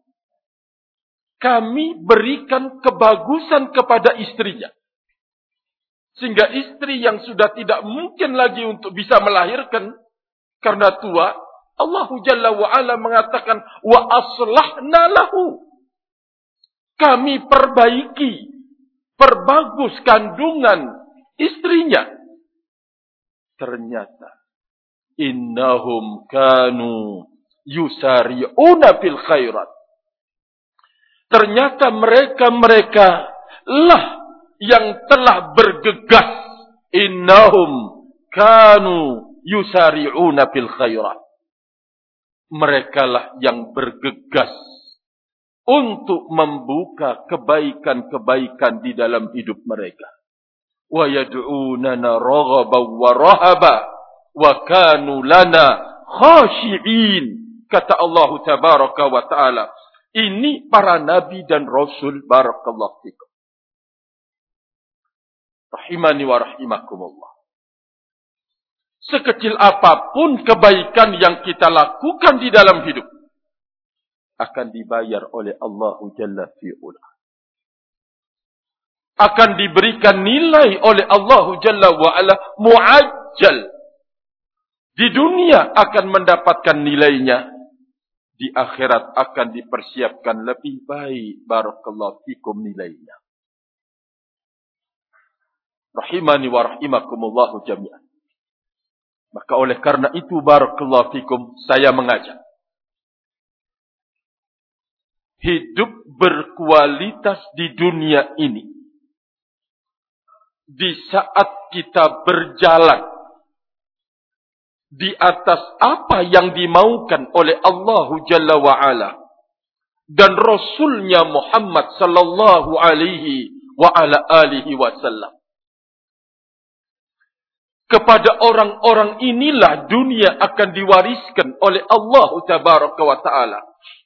Kami berikan kebagusan kepada istrinya. Sehingga istri yang sudah tidak mungkin lagi untuk bisa melahirkan karena tua, Allah Jalla wa Ala mengatakan, wa aslahna lahu. Kami perbaiki, perbagus kandungan istrinya. Ternyata innahum kanu yusari'una fil khairat. Ternyata mereka-mereka lah yang telah bergegas. Innahum kanu yusari'una fil khairat. Mereka lah yang bergegas untuk membuka kebaikan-kebaikan di dalam hidup mereka. Wa yad'unana raghaban wa rahaba wa kanu lana khashi'in. Kata Allah Tabaraka wa Ta'ala. Ini para nabi dan rasul, barakallahu fikum. Rahimani wa rahimakumullah. Sekecil apapun kebaikan yang kita lakukan di dalam hidup, akan dibayar oleh Allah Jalla fi'ula. Akan diberikan nilai oleh Allah Jalla wa'ala mu'ajjal. Di dunia akan mendapatkan nilainya. Di akhirat akan dipersiapkan lebih baik, barakallahu fikum, nilainya. Rahimani wa rahimakumullahu jami'an. Maka oleh karena itu, barakallahu fikum, saya mengajak hidup berkualitas di dunia ini. Di saat kita berjalan di atas apa yang dimaukan oleh Allah Jalla wa'ala dan Rasulnya Muhammad sallallahu alaihi wa ala alihi wasallam. Kepada orang-orang inilah dunia akan diwariskan oleh Allah Tabaraka wa Ta'ala.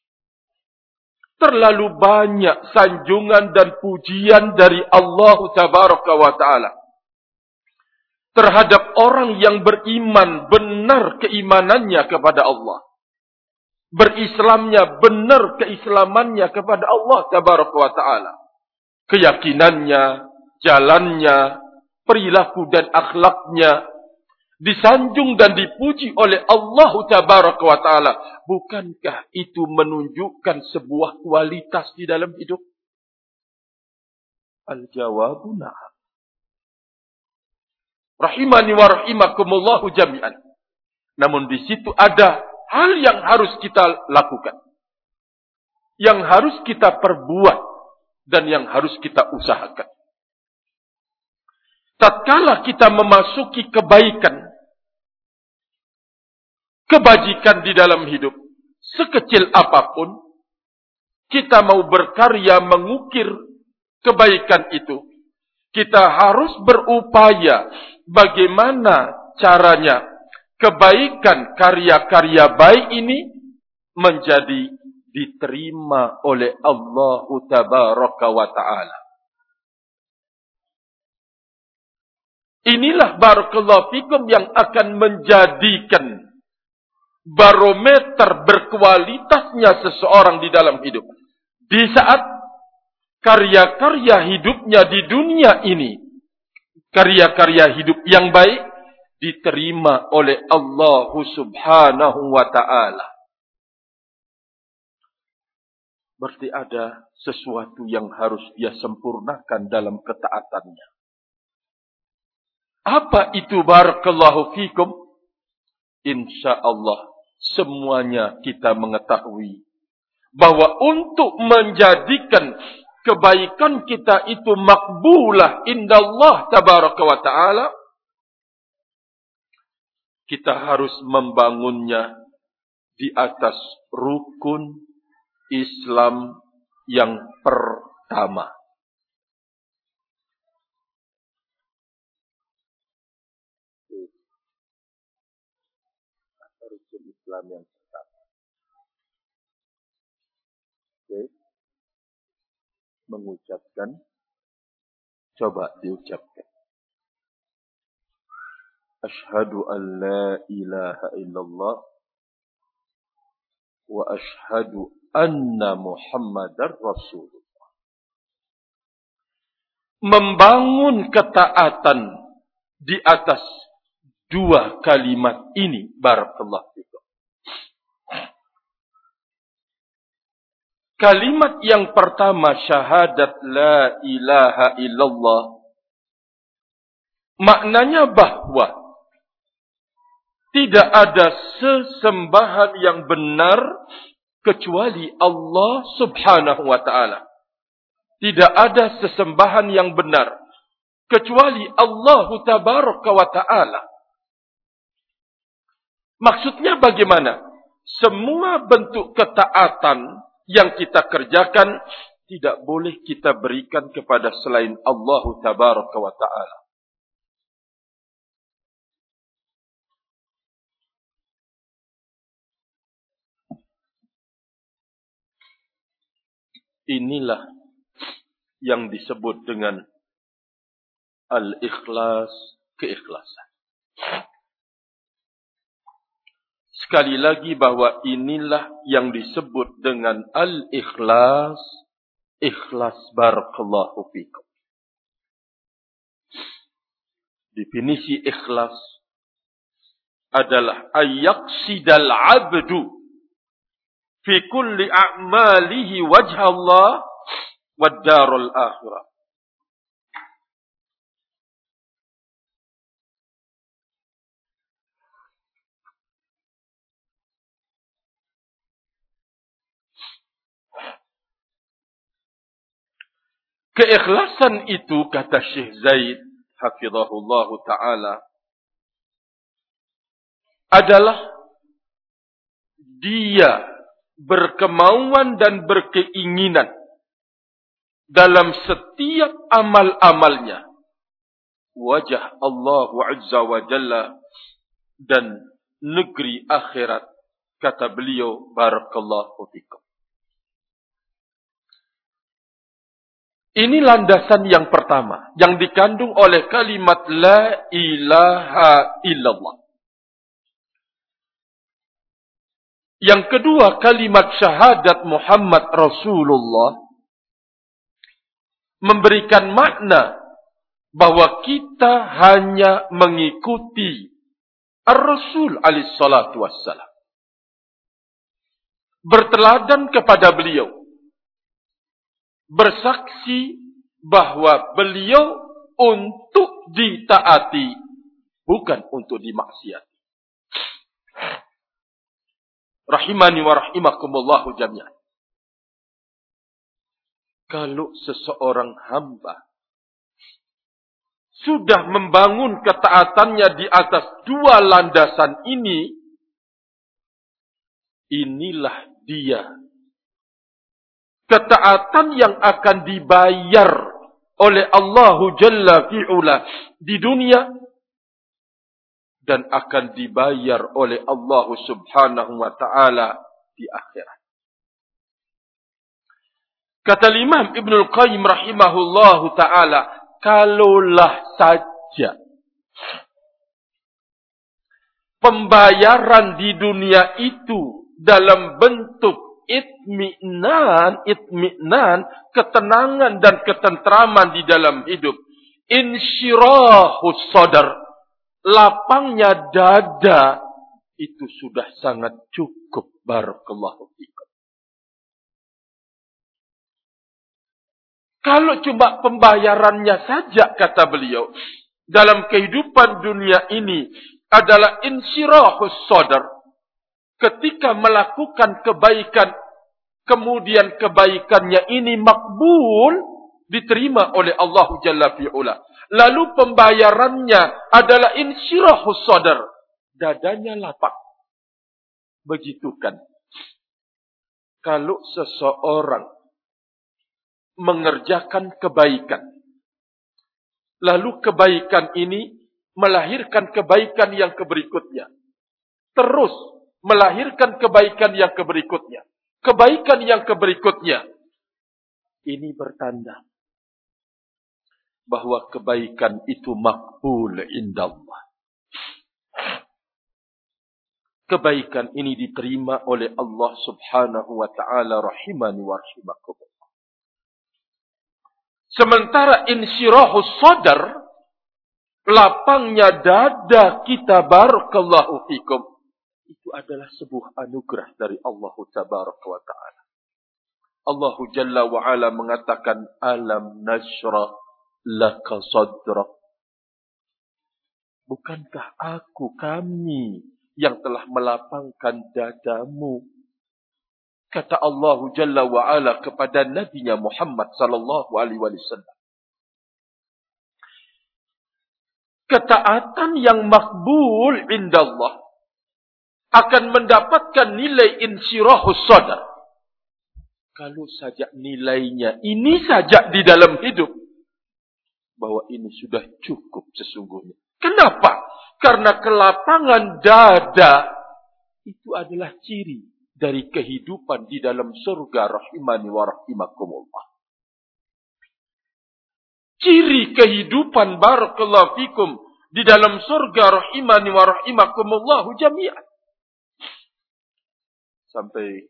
Terlalu banyak sanjungan dan pujian dari Allah Tabaraka wa Ta'ala terhadap orang yang beriman benar keimanannya kepada Allah. Berislamnya benar keislamannya kepada Allah Tabaraka wa Ta'ala. Keyakinannya, jalannya, perilaku dan akhlaknya disanjung dan dipuji oleh Allah Tabaraka wa Ta'ala. Bukankah itu menunjukkan sebuah kualitas di dalam hidup? Al-jawabu na'am. Rahimani wa rahimakumullahu jami'an. Namun di situ ada hal yang harus kita lakukan. Yang harus kita perbuat. Dan yang harus kita usahakan. Tatkala kita memasuki kebaikan, kebajikan di dalam hidup, sekecil apapun, kita mau berkarya mengukir kebaikan itu, kita harus berupaya bagaimana caranya kebaikan karya-karya baik ini menjadi diterima oleh Allah Tabaraka wa Ta'ala. Inilah barakallahu fikum yang akan menjadikan barometer berkualitasnya seseorang di dalam hidup. Di saat karya-karya hidupnya di dunia ini, karya-karya hidup yang baik, diterima oleh Allah Subhanahu wa Ta'ala. Berarti ada sesuatu yang harus dia sempurnakan dalam ketaatannya. Apa itu barakallahu fikum? InsyaAllah semuanya kita mengetahui bahwa untuk menjadikan kebaikan kita itu makbulah indallah tabaraka wa ta'ala, kita harus membangunnya di atas rukun Islam yang pertama. Rukun Islam yang pertama. Oke. Mengucapkan. Coba diucapkan. Ashhadu an la ilaha illallah. Wa ashhadu anna Muhammadar Rasulullah. Membangun ketaatan di atas dua kalimat ini, barakallahu fikum. Kalimat yang pertama, syahadat la ilaha illallah, maknanya bahwa tidak ada sesembahan yang benar kecuali Allah Subhanahu wa ta'ala. Tidak ada sesembahan yang benar kecuali Allah Tabaraka wa ta'ala. Maksudnya bagaimana? Semua bentuk ketaatan yang kita kerjakan tidak boleh kita berikan kepada selain Allah Tabaraka wa ta'ala. Inilah yang disebut dengan al-ikhlas, keikhlasan. Sekali lagi bahwa inilah yang disebut dengan al-ikhlas, ikhlas barakallahu fikum. Definisi ikhlas adalah ayyaqsidal abdu fi kulli a'malihi wajha Allah wad darul akhirah. Keikhlasan itu, kata Syekh Zaid hafizahullah ta'ala, adalah dia berkemauan dan berkeinginan dalam setiap amal-amalnya wajah Allah Azza wa Jalla dan negeri akhirat, kata beliau barakallahu fikum. Ini landasan yang pertama yang dikandung oleh kalimat la ilaha illallah. Yang kedua, kalimat syahadat Muhammad Rasulullah memberikan makna bahwa kita hanya mengikuti Ar-Rasul alaihi salatu wassalam. Berteladan kepada beliau. Bersaksi bahwa beliau untuk ditaati, bukan untuk dimaksiati. Rahimani wa rahimakumullahu jami'an. Kalau seseorang hamba sudah membangun ketaatannya di atas dua landasan ini, inilah dia ketaatan yang akan dibayar oleh Allahu Jalla fi'ula di dunia dan akan dibayar oleh Allah Subhanahu wa taala di akhirat. Kata Imam Ibnul Qayyim rahimahullahu taala, kalaulah saja pembayaran di dunia itu dalam bentuk itmi'nan, itmi'nan, ketenangan dan ketentraman di dalam hidup. Insyirahus sadar, lapangnya dada, itu sudah sangat cukup. Barakallahu fikum. Kalau cuma pembayarannya saja, kata beliau, dalam kehidupan dunia ini adalah insyirahus sadar, ketika melakukan kebaikan, kemudian kebaikannya ini makbul, diterima oleh Allah Jalla fi'ula. Lalu pembayarannya adalah insyirahus sadar, dadanya lapang. Begitu kan. Kalau seseorang mengerjakan kebaikan, lalu kebaikan ini melahirkan kebaikan yang keberikutnya, terus melahirkan kebaikan yang keberikutnya. Kebaikan yang keberikutnya. Ini bertanda bahwa kebaikan itu makbul indallah. Kebaikan ini diterima oleh Allah Subhanahu wa taala rahimani wa rahimakumullah. Sementara insyirahus sadar, lapangnya dada kita, barakallahu fikum, itu adalah sebuah anugerah dari Allah Tabaraka wa Ta'ala. Allah Jalla wa Ala mengatakan, alam nashrah laka sadrak. Bukankah aku, kami, yang telah melapangkan dadamu? Kata Allah Jalla wa Ala kepada Nabinya Muhammad sallallahu alaihi wasallam. Ketaatan yang makbul indallah akan mendapatkan nilai insyirahus sadar. Kalau saja nilainya ini saja di dalam hidup, bahwa ini sudah cukup sesungguhnya. Kenapa? Karena kelapangan dada itu adalah ciri dari kehidupan di dalam surga rahimani wa rahimakumullah. Ciri kehidupan barakallahu fikum di dalam surga rahimani wa rahimakumullah jami'an. Sampai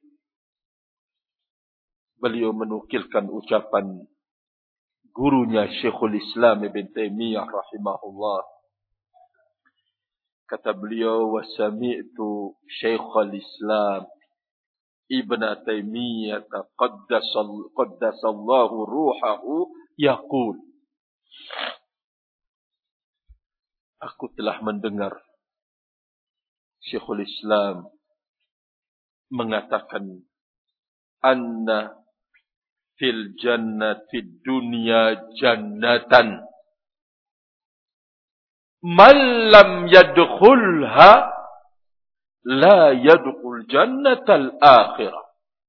beliau menukilkan ucapan gurunya Syekhul Islam Ibn Taimiyah rahimahullah. Kata beliau, wa sami'tu Syekhul Islam Ibn Taimiyah qaddasallahu ruhahu yaqul. Aku telah mendengar Syekhul Islam mengatakan, anna fil jannati dunya jannatan man lam yadkhulha la yadkhul jannatal akhirah.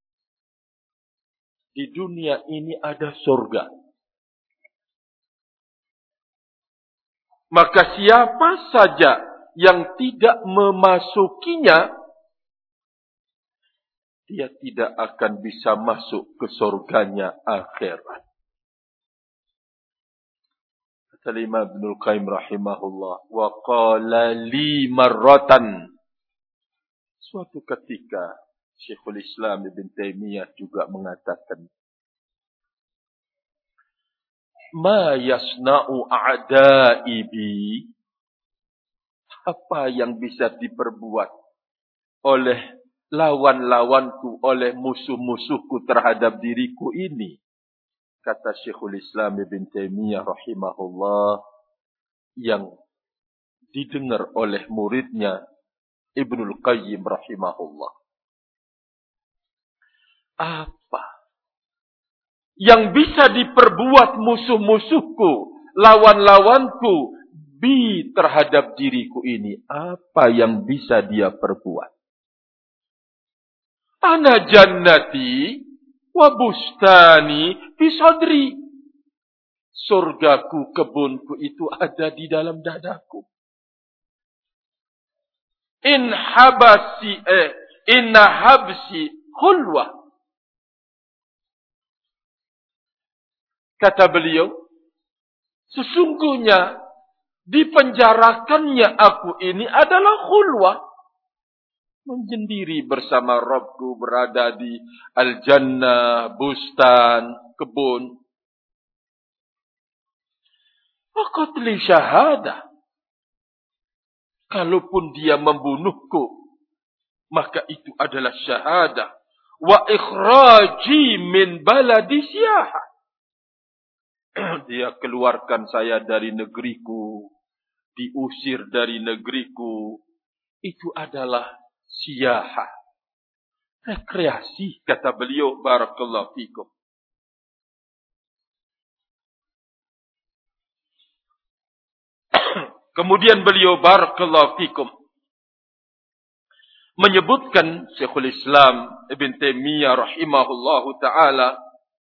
Di dunia ini ada surga. Maka siapa saja yang tidak memasukinya, dia tidak akan bisa masuk ke surganya akhirat. Kata Imam Ibnul Qayyim rahimahullah, wa qala li marratan. Suatu ketika Syekhul Islam Ibn Taimiyah juga mengatakan, ma yasna'u a'da'i bi, apa yang bisa diperbuat oleh lawan-lawanku, oleh musuh-musuhku terhadap diriku ini. Kata Syekhul Islam Ibn Taimiyah rahimahullah, yang didengar oleh muridnya Ibnul Qayyim rahimahullah. Apa yang bisa diperbuat musuh-musuhku, lawan-lawanku, bi terhadap diriku ini? Apa yang bisa dia perbuat? Ana jannati wa bustani fi sadri. Surgaku, kebunku itu ada di dalam dadaku. In habasi eh inna habsi khulwah. Kata beliau, sesungguhnya dipenjarakannya aku ini adalah khulwah. Menjendiri bersama Rabbku, berada di al-jannah, bustan, kebun. Faqad li syahadah. Kalaupun dia membunuhku, maka itu adalah syahadah. Wa ikhraji min baladi siyahah. Dia keluarkan saya dari negeriku, diusir dari negeriku. Itu adalah siyahah, rekreasi, kata beliau, barakallahu fikum. Kemudian beliau, barakallahu fikum, menyebutkan Syekhul Islam Ibn Taimiyah rahimahullahu ta'ala,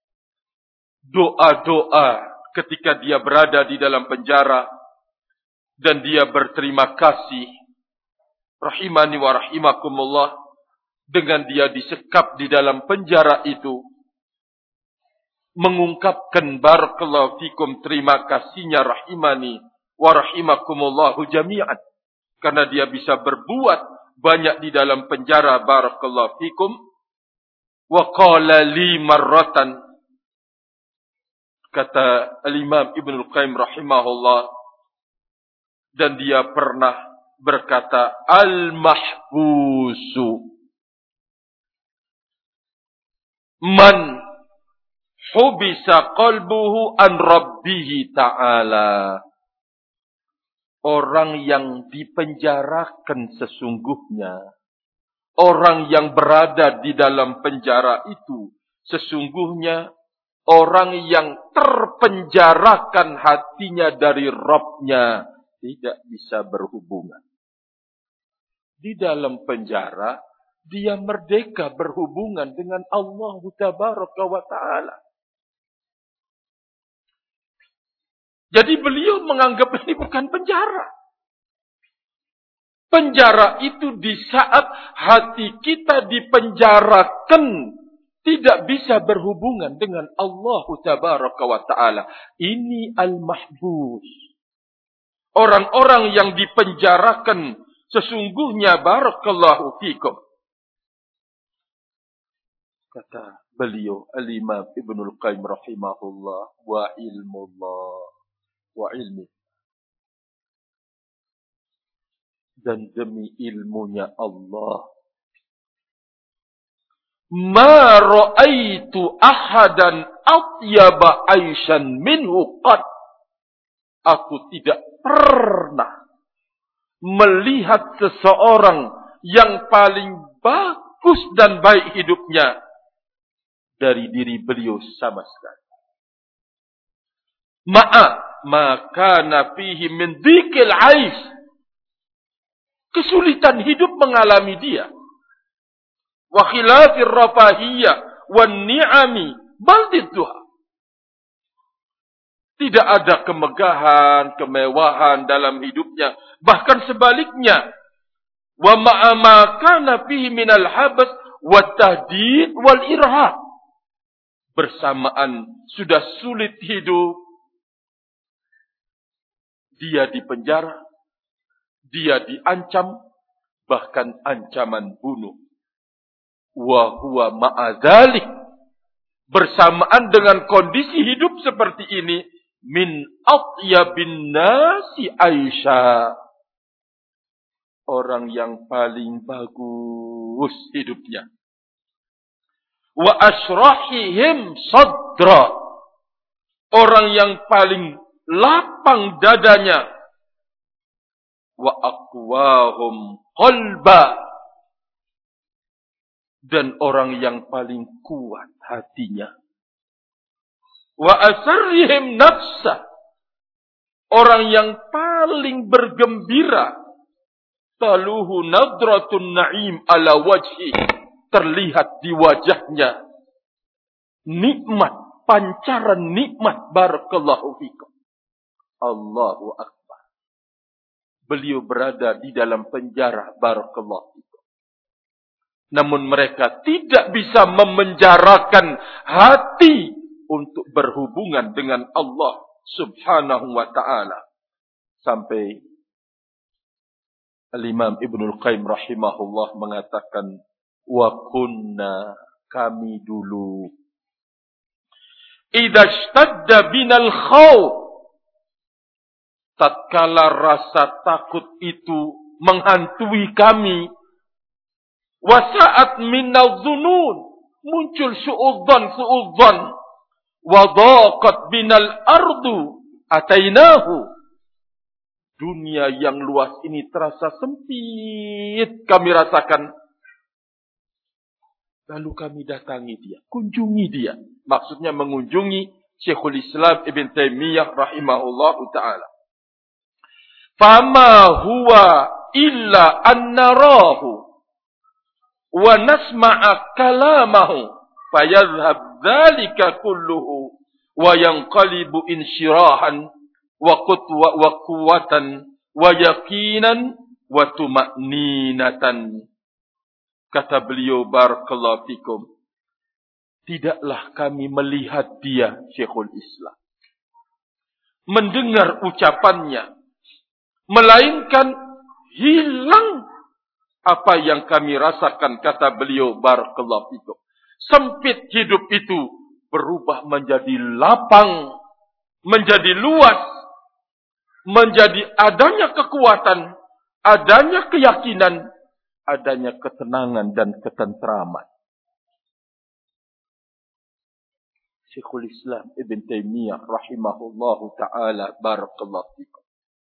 doa-doa ketika dia berada di dalam penjara, dan dia berterima kasih, rahimani wa rahimakumullah, dengan dia disekap di dalam penjara itu, mengungkapkan barakallahu fikum terima kasihnya, rahimani wa rahimakumullahu jami'an, karena dia bisa berbuat banyak di dalam penjara, barakallahu fikum. Wa qala li marratan, kata al-Imam Ibnul Qayyim rahimahullah, dan dia pernah berkata, al-mahbusu man hubisa qalbuhu an rabbihi ta'ala. Orang yang dipenjarakan sesungguhnya, orang yang berada di dalam penjara itu, sesungguhnya orang yang terpenjarakan hatinya dari Rabb-nya, tidak bisa berhubungan. Di dalam penjara, dia merdeka berhubungan dengan Allah Tabaraka wa Ta'ala. Jadi beliau menganggap ini bukan penjara. Penjara itu di saat hati kita dipenjarakan, tidak bisa berhubungan dengan Allah Tabaraka wa Ta'ala. Ini al-mahbus. Orang-orang yang dipenjarakan sesungguhnya, barakallahu fikum. Kata beliau al-Imam Ibnul Qayyim rahimahullah, wa ilmullah wa ilmi, dan demi ilmunya Allah, ma ra'aitu ahadan atyaba aishan minhu qad. Aku tidak pernah melihat seseorang yang paling bagus dan baik hidupnya dari diri beliau sama sekali. Ma'a maka nafihi min dzikil ais. Kesulitan hidup mengalami dia. Wa khilafir rafahiyah wan ni'ami bal didduha. Tidak ada kemegahan, kemewahan dalam hidupnya. Bahkan sebaliknya. Wa ma'ama kana fihi minal habas wa tahdid wal irhab. Bersamaan sudah sulit hidup. dia dipenjara, dia diancam, bahkan ancaman bunuh. Wa huwa ma'adzalik, bersamaan dengan kondisi hidup seperti ini, min atyabin nasi aisha, orang yang paling bagus hidupnya. Wa asyrahihim sadra, orang yang paling lapang dadanya. Wa aqwahum qalba, dan orang yang paling kuat hatinya. Wa asarrihim nafsa, orang yang paling bergembira. Taluhu nadratun na'im ala wajhi, terlihat di wajahnya nikmat, pancaran nikmat. Barakallahu fikum. Allahu akbar. Beliau berada di dalam penjara. Barakallahu fikum. Namun mereka tidak bisa memenjarakan hati untuk berhubungan dengan Allah subhanahu wa ta'ala. Sampai Al-Imam Ibnul Qayyim rahimahullah mengatakan, wa kunna, kami dulu, idza ishtadda binal khawf, tatkala rasa takut itu menghantui kami, wa sa'at minal dhunun, muncul su'udzan su'udzan, wa dhaqat binal ardu atainahu, dunia yang luas ini terasa sempit kami rasakan, lalu kami datangi dia, kunjungi dia. Maksudnya mengunjungi Syekhul Islam Ibn Taimiyah rahimahullah ta'ala. Fama huwa illa an narahu wa nasma'a kalamahu fayadhhab dhalika kulluhu wa yanqalibu insyirahan wa qutwa wa quwwatan wa yaqinan wa tuma'ninatan. Kata beliau, barakallahu fikum, tidaklah kami melihat dia, Syekhul Islam, mendengar ucapannya, melainkan hilang apa yang kami rasakan. Kata beliau, barakallahu fikum, sempit hidup itu berubah menjadi lapang, menjadi luas, menjadi adanya kekuatan, adanya keyakinan, adanya ketenangan dan ketentraman. Syekhul Islam Ibn Taimiyah rahimahullahu ta'ala, barakallahu fikum.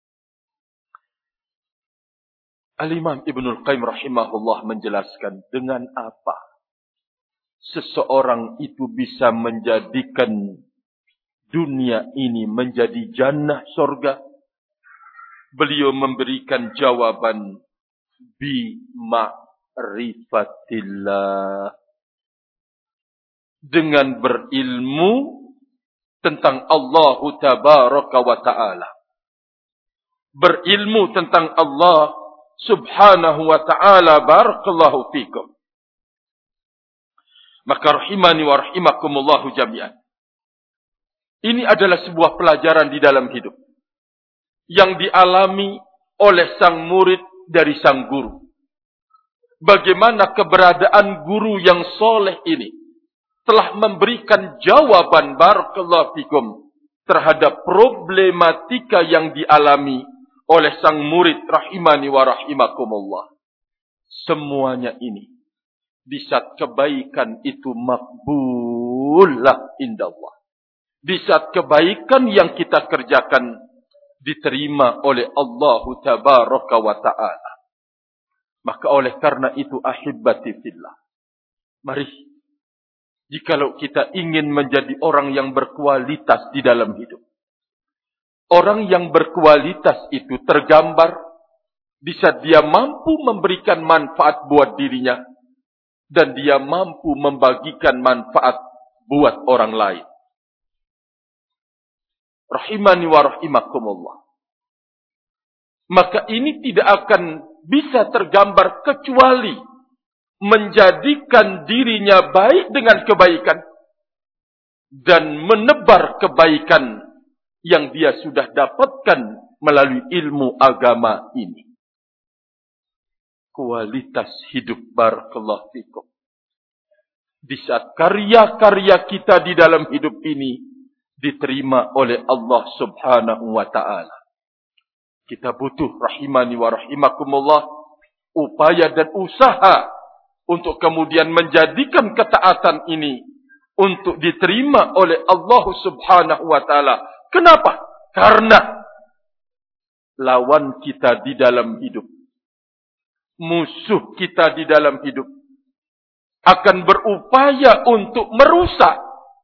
Al-Imam Ibnul Qayyim rahimahullah menjelaskan dengan apa seseorang itu bisa menjadikan dunia ini menjadi jannah surga. Beliau memberikan jawaban bi ma'rifatillah, dengan berilmu tentang Allah tabaraka wa ta'ala, berilmu tentang Allah subhanahu wa ta'ala. Barakallahu fikum. Maka rahimani wa rahimakumullahu jami'an, ini adalah sebuah pelajaran di dalam hidup yang dialami oleh sang murid dari sang guru. Bagaimana keberadaan guru yang soleh ini telah memberikan jawaban, barakallahu fikum, terhadap problematika yang dialami oleh sang murid rahimani wa rahimakumullah. Semuanya ini di saat kebaikan itu makbulah indallah, di saat kebaikan yang kita kerjakan diterima oleh Allah tabaraka wa ta'ala. Maka oleh karena itu, ahibbati fillah, mari, jikalau kita ingin menjadi orang yang berkualitas di dalam hidup, orang yang berkualitas itu tergambar di saat dia mampu memberikan manfaat buat dirinya dan dia mampu membagikan manfaat buat orang lain. Rahimani wa rahimakumullah. Maka ini tidak akan bisa tergambar kecuali menjadikan dirinya baik dengan kebaikan dan menebar kebaikan yang dia sudah dapatkan melalui ilmu agama ini. Kualitas hidup, barakallahu fikum. Di saat karya-karya kita di dalam hidup ini diterima oleh Allah subhanahu wa ta'ala. Kita butuh rahimani wa rahimakumullah upaya dan usaha untuk kemudian menjadikan ketaatan ini untuk diterima oleh Allah subhanahu wa ta'ala. Kenapa? Karena lawan kita di dalam hidup, musuh kita di dalam hidup, akan berupaya untuk merusak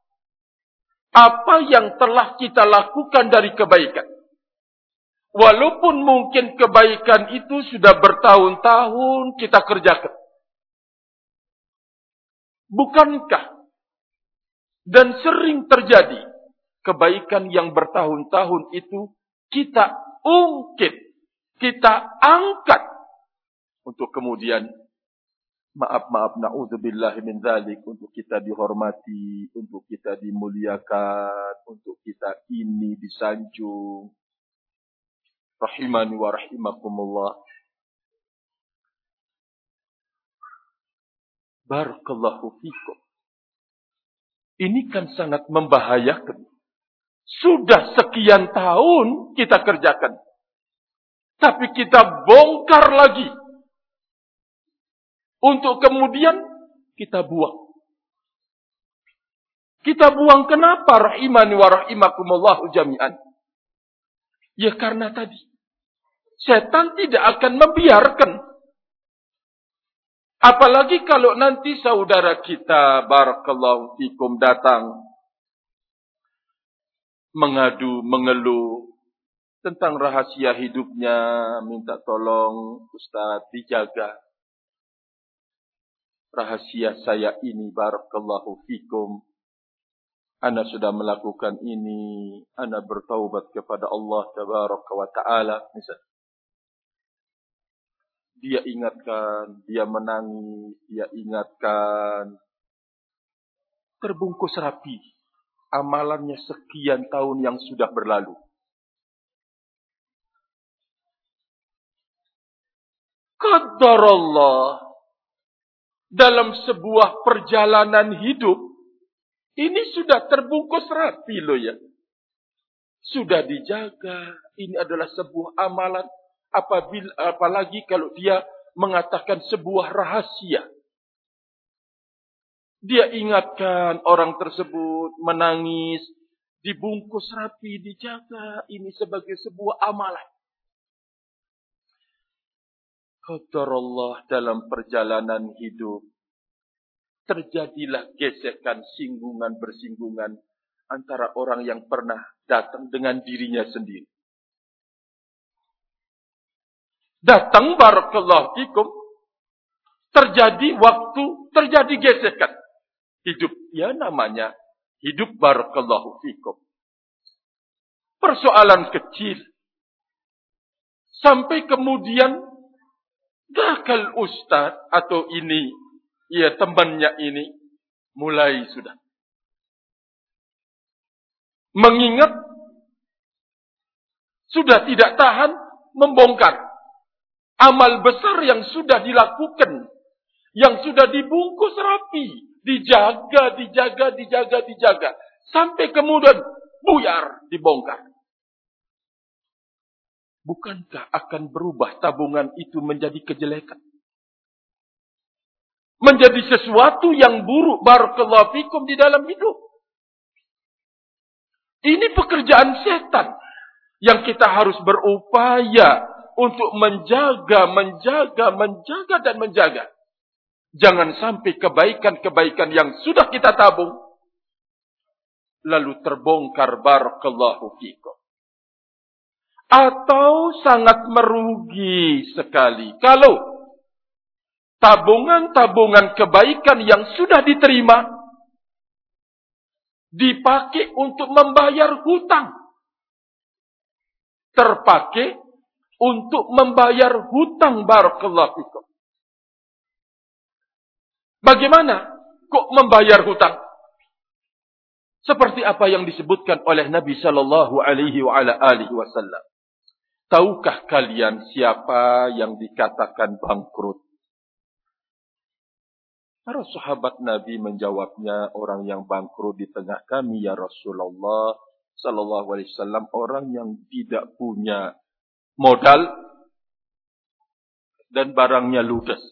apa yang telah kita lakukan dari kebaikan. Walaupun mungkin kebaikan itu sudah bertahun-tahun kita kerjakan. Bukankah dan sering terjadi kebaikan yang bertahun-tahun itu kita ungkit, kita angkat untuk kemudian maaf-maaf, na'udzubillahi min dzalik, untuk kita dihormati, untuk kita dimuliakan, untuk kita ini disanjung. Rahimani wa rahimakumullah. Barakallahu fikum. Ini kan sangat membahayakan. Sudah sekian tahun kita kerjakan, tapi kita bongkar lagi. Untuk kemudian kita buang. Kita buang kenapa? Rahimani wa rahimakumullahu jami'an. Ya karena tadi, setan tidak akan membiarkan. Apalagi kalau nanti saudara kita, barakallahu fikum, datang mengadu, mengeluh tentang rahasia hidupnya, minta tolong Ustaz dijaga. Rahasia saya ini, barakallahu fikum, ana sudah melakukan ini, ana bertaubat kepada Allah tabaraka wa ta'ala. Misalnya, dia ingatkan, dia menangis, dia ingatkan, terbungkus rapi, amalannya sekian tahun yang sudah berlalu. Qadarullah. Dalam sebuah perjalanan hidup, ini sudah terbungkus rapi loh ya. Sudah dijaga, ini adalah sebuah amalan. Apabila, apalagi kalau dia mengatakan sebuah rahasia. Dia ingatkan orang tersebut, menangis, dibungkus rapi, dijaga. Ini sebagai sebuah amalan. Qadarullah, dalam perjalanan hidup terjadilah gesekan, singgungan, bersinggungan antara orang yang pernah datang dengan dirinya sendiri. Datang, barakallahu fikum, terjadi waktu, terjadi gesekan. Hidup, ya namanya hidup, barakallahu fikum. Persoalan kecil. Sampai kemudian gagal ustaz atau ini, ya temannya ini, mulai sudah mengingat, sudah tidak tahan, membongkar amal besar yang sudah dilakukan, yang sudah dibungkus rapi, dijaga, dijaga, dijaga, dijaga, sampai kemudian buyar, dibongkar. Bukankah akan berubah tabungan itu menjadi kejelekan? Menjadi sesuatu yang buruk, barakallahu fikum, di dalam hidup. Ini pekerjaan setan yang kita harus berupaya untuk menjaga, menjaga, menjaga dan menjaga. Jangan sampai kebaikan-kebaikan yang sudah kita tabung lalu terbongkar, barakallahu fikum. Atau sangat merugi sekali kalau tabungan-tabungan kebaikan yang sudah diterima dipakai untuk membayar hutang. Terpakai untuk membayar hutang, barakallahu fikum. Bagaimana kok membayar hutang? Seperti apa yang disebutkan oleh Nabi sallallahu alaihi wa ala alihi wasallam. tahukah kalian siapa yang dikatakan bangkrut? Para sahabat Nabi menjawabnya, orang yang bangkrut di tengah kami ya Rasulullah sallallahu alaihi wasallam, orang yang tidak punya modal dan barangnya ludes.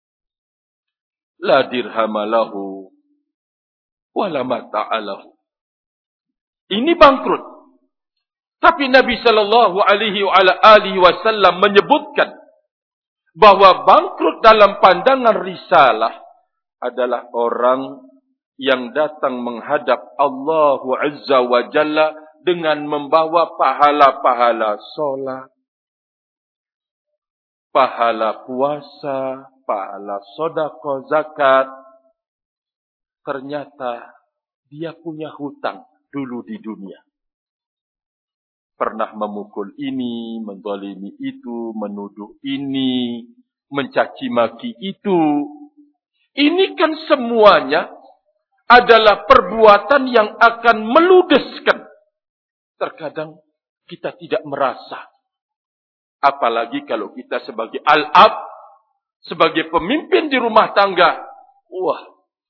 La dirhamalahu wala mata'alahu. Ini bangkrut. Tapi Nabi sallallahu alaihi wasallam menyebutkan bahwa bangkrut dalam pandangan risalah adalah orang yang datang menghadap Allah Azza wa Jalla dengan membawa pahala-pahala solat, pahala puasa, pahala sedekah, zakat. Ternyata dia punya hutang dulu di dunia. Pernah memukul ini, menzalimi itu, menuduh ini, mencaci maki itu. Ini kan semuanya adalah perbuatan yang akan meludeskan. Terkadang kita tidak merasa. Apalagi kalau kita sebagai al-ab, sebagai pemimpin di rumah tangga. Wah,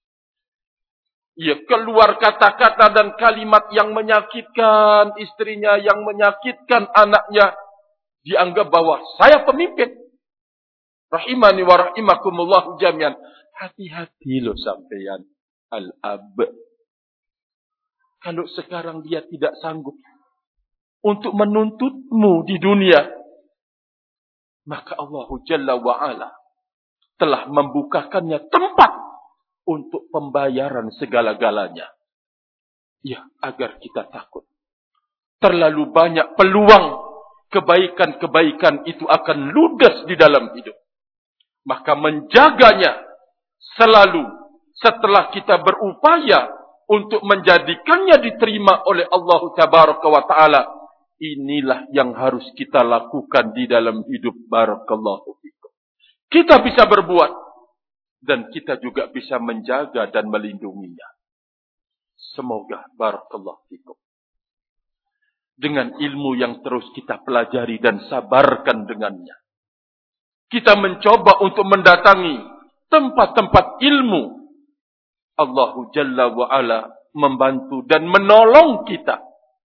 ya keluar kata-kata dan kalimat yang menyakitkan istrinya, yang menyakitkan anaknya. Dianggap bahwa saya pemimpin. Rahimani wa rahimakumullah jami'an. Hati-hati loh sampeyan al-ab. Kalau sekarang dia tidak sanggup untuk menuntutmu di dunia, maka Allah Jalla wa'ala telah membukakannya tempat untuk pembayaran segala-galanya. Ya, agar kita takut. Terlalu banyak peluang kebaikan-kebaikan itu akan ludes di dalam hidup. Maka menjaganya selalu setelah kita berupaya untuk menjadikannya diterima oleh Allah Tabaraka wa Ta'ala. Inilah yang harus kita lakukan di dalam hidup. Barakallahu fikum. Kita bisa berbuat dan kita juga bisa menjaga dan melindunginya. Semoga barakallahu fikum. Dengan ilmu yang terus kita pelajari dan sabarkan dengannya, kita mencoba untuk mendatangi tempat-tempat ilmu. Allah Jalla wa'ala membantu dan menolong kita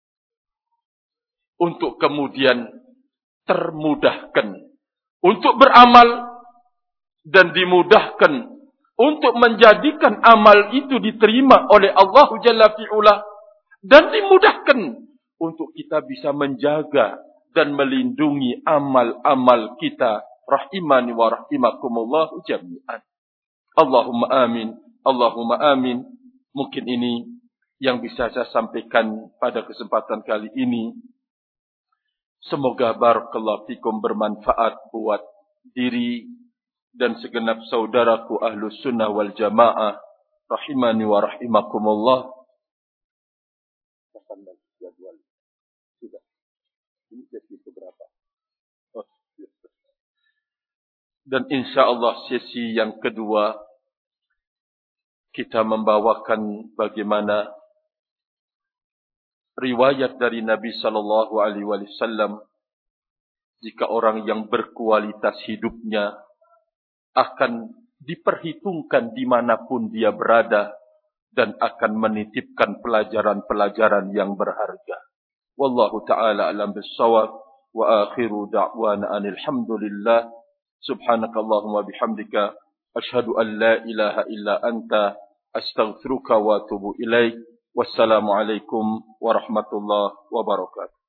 untuk kemudian termudahkan untuk beramal dan dimudahkan untuk menjadikan amal itu diterima oleh Allah Jalla fi'ula, dan dimudahkan untuk kita bisa menjaga dan melindungi amal-amal kita. Rahimani wa rahimakumullah jami'an. Allahumma amin. Allahumma amin. Mungkin ini yang bisa saya sampaikan pada kesempatan kali ini. Semoga barakallahu fikum bermanfaat buat diri dan segenap saudaraku ahlus sunnah wal jamaah. Rahimani wa rahimakumullah. Sudah. Ini sesi keberapa? Oh, dan insya Allah sesi yang kedua kita membawakan bagaimana riwayat dari Nabi sallallahu alaihi wasallam jika orang yang berkualitas hidupnya akan diperhitungkan dimanapun dia berada dan akan menitipkan pelajaran-pelajaran yang berharga. Wallahu ta'ala alam bis-shawab wa akhiru da'wana anil hamdulillah. Subhanakallahumma bihamdika asyhadu an la ilaha illa anta astaghfiruka wa atubu ilaik. Wassalamualaikum warahmatullahi wabarakatuh.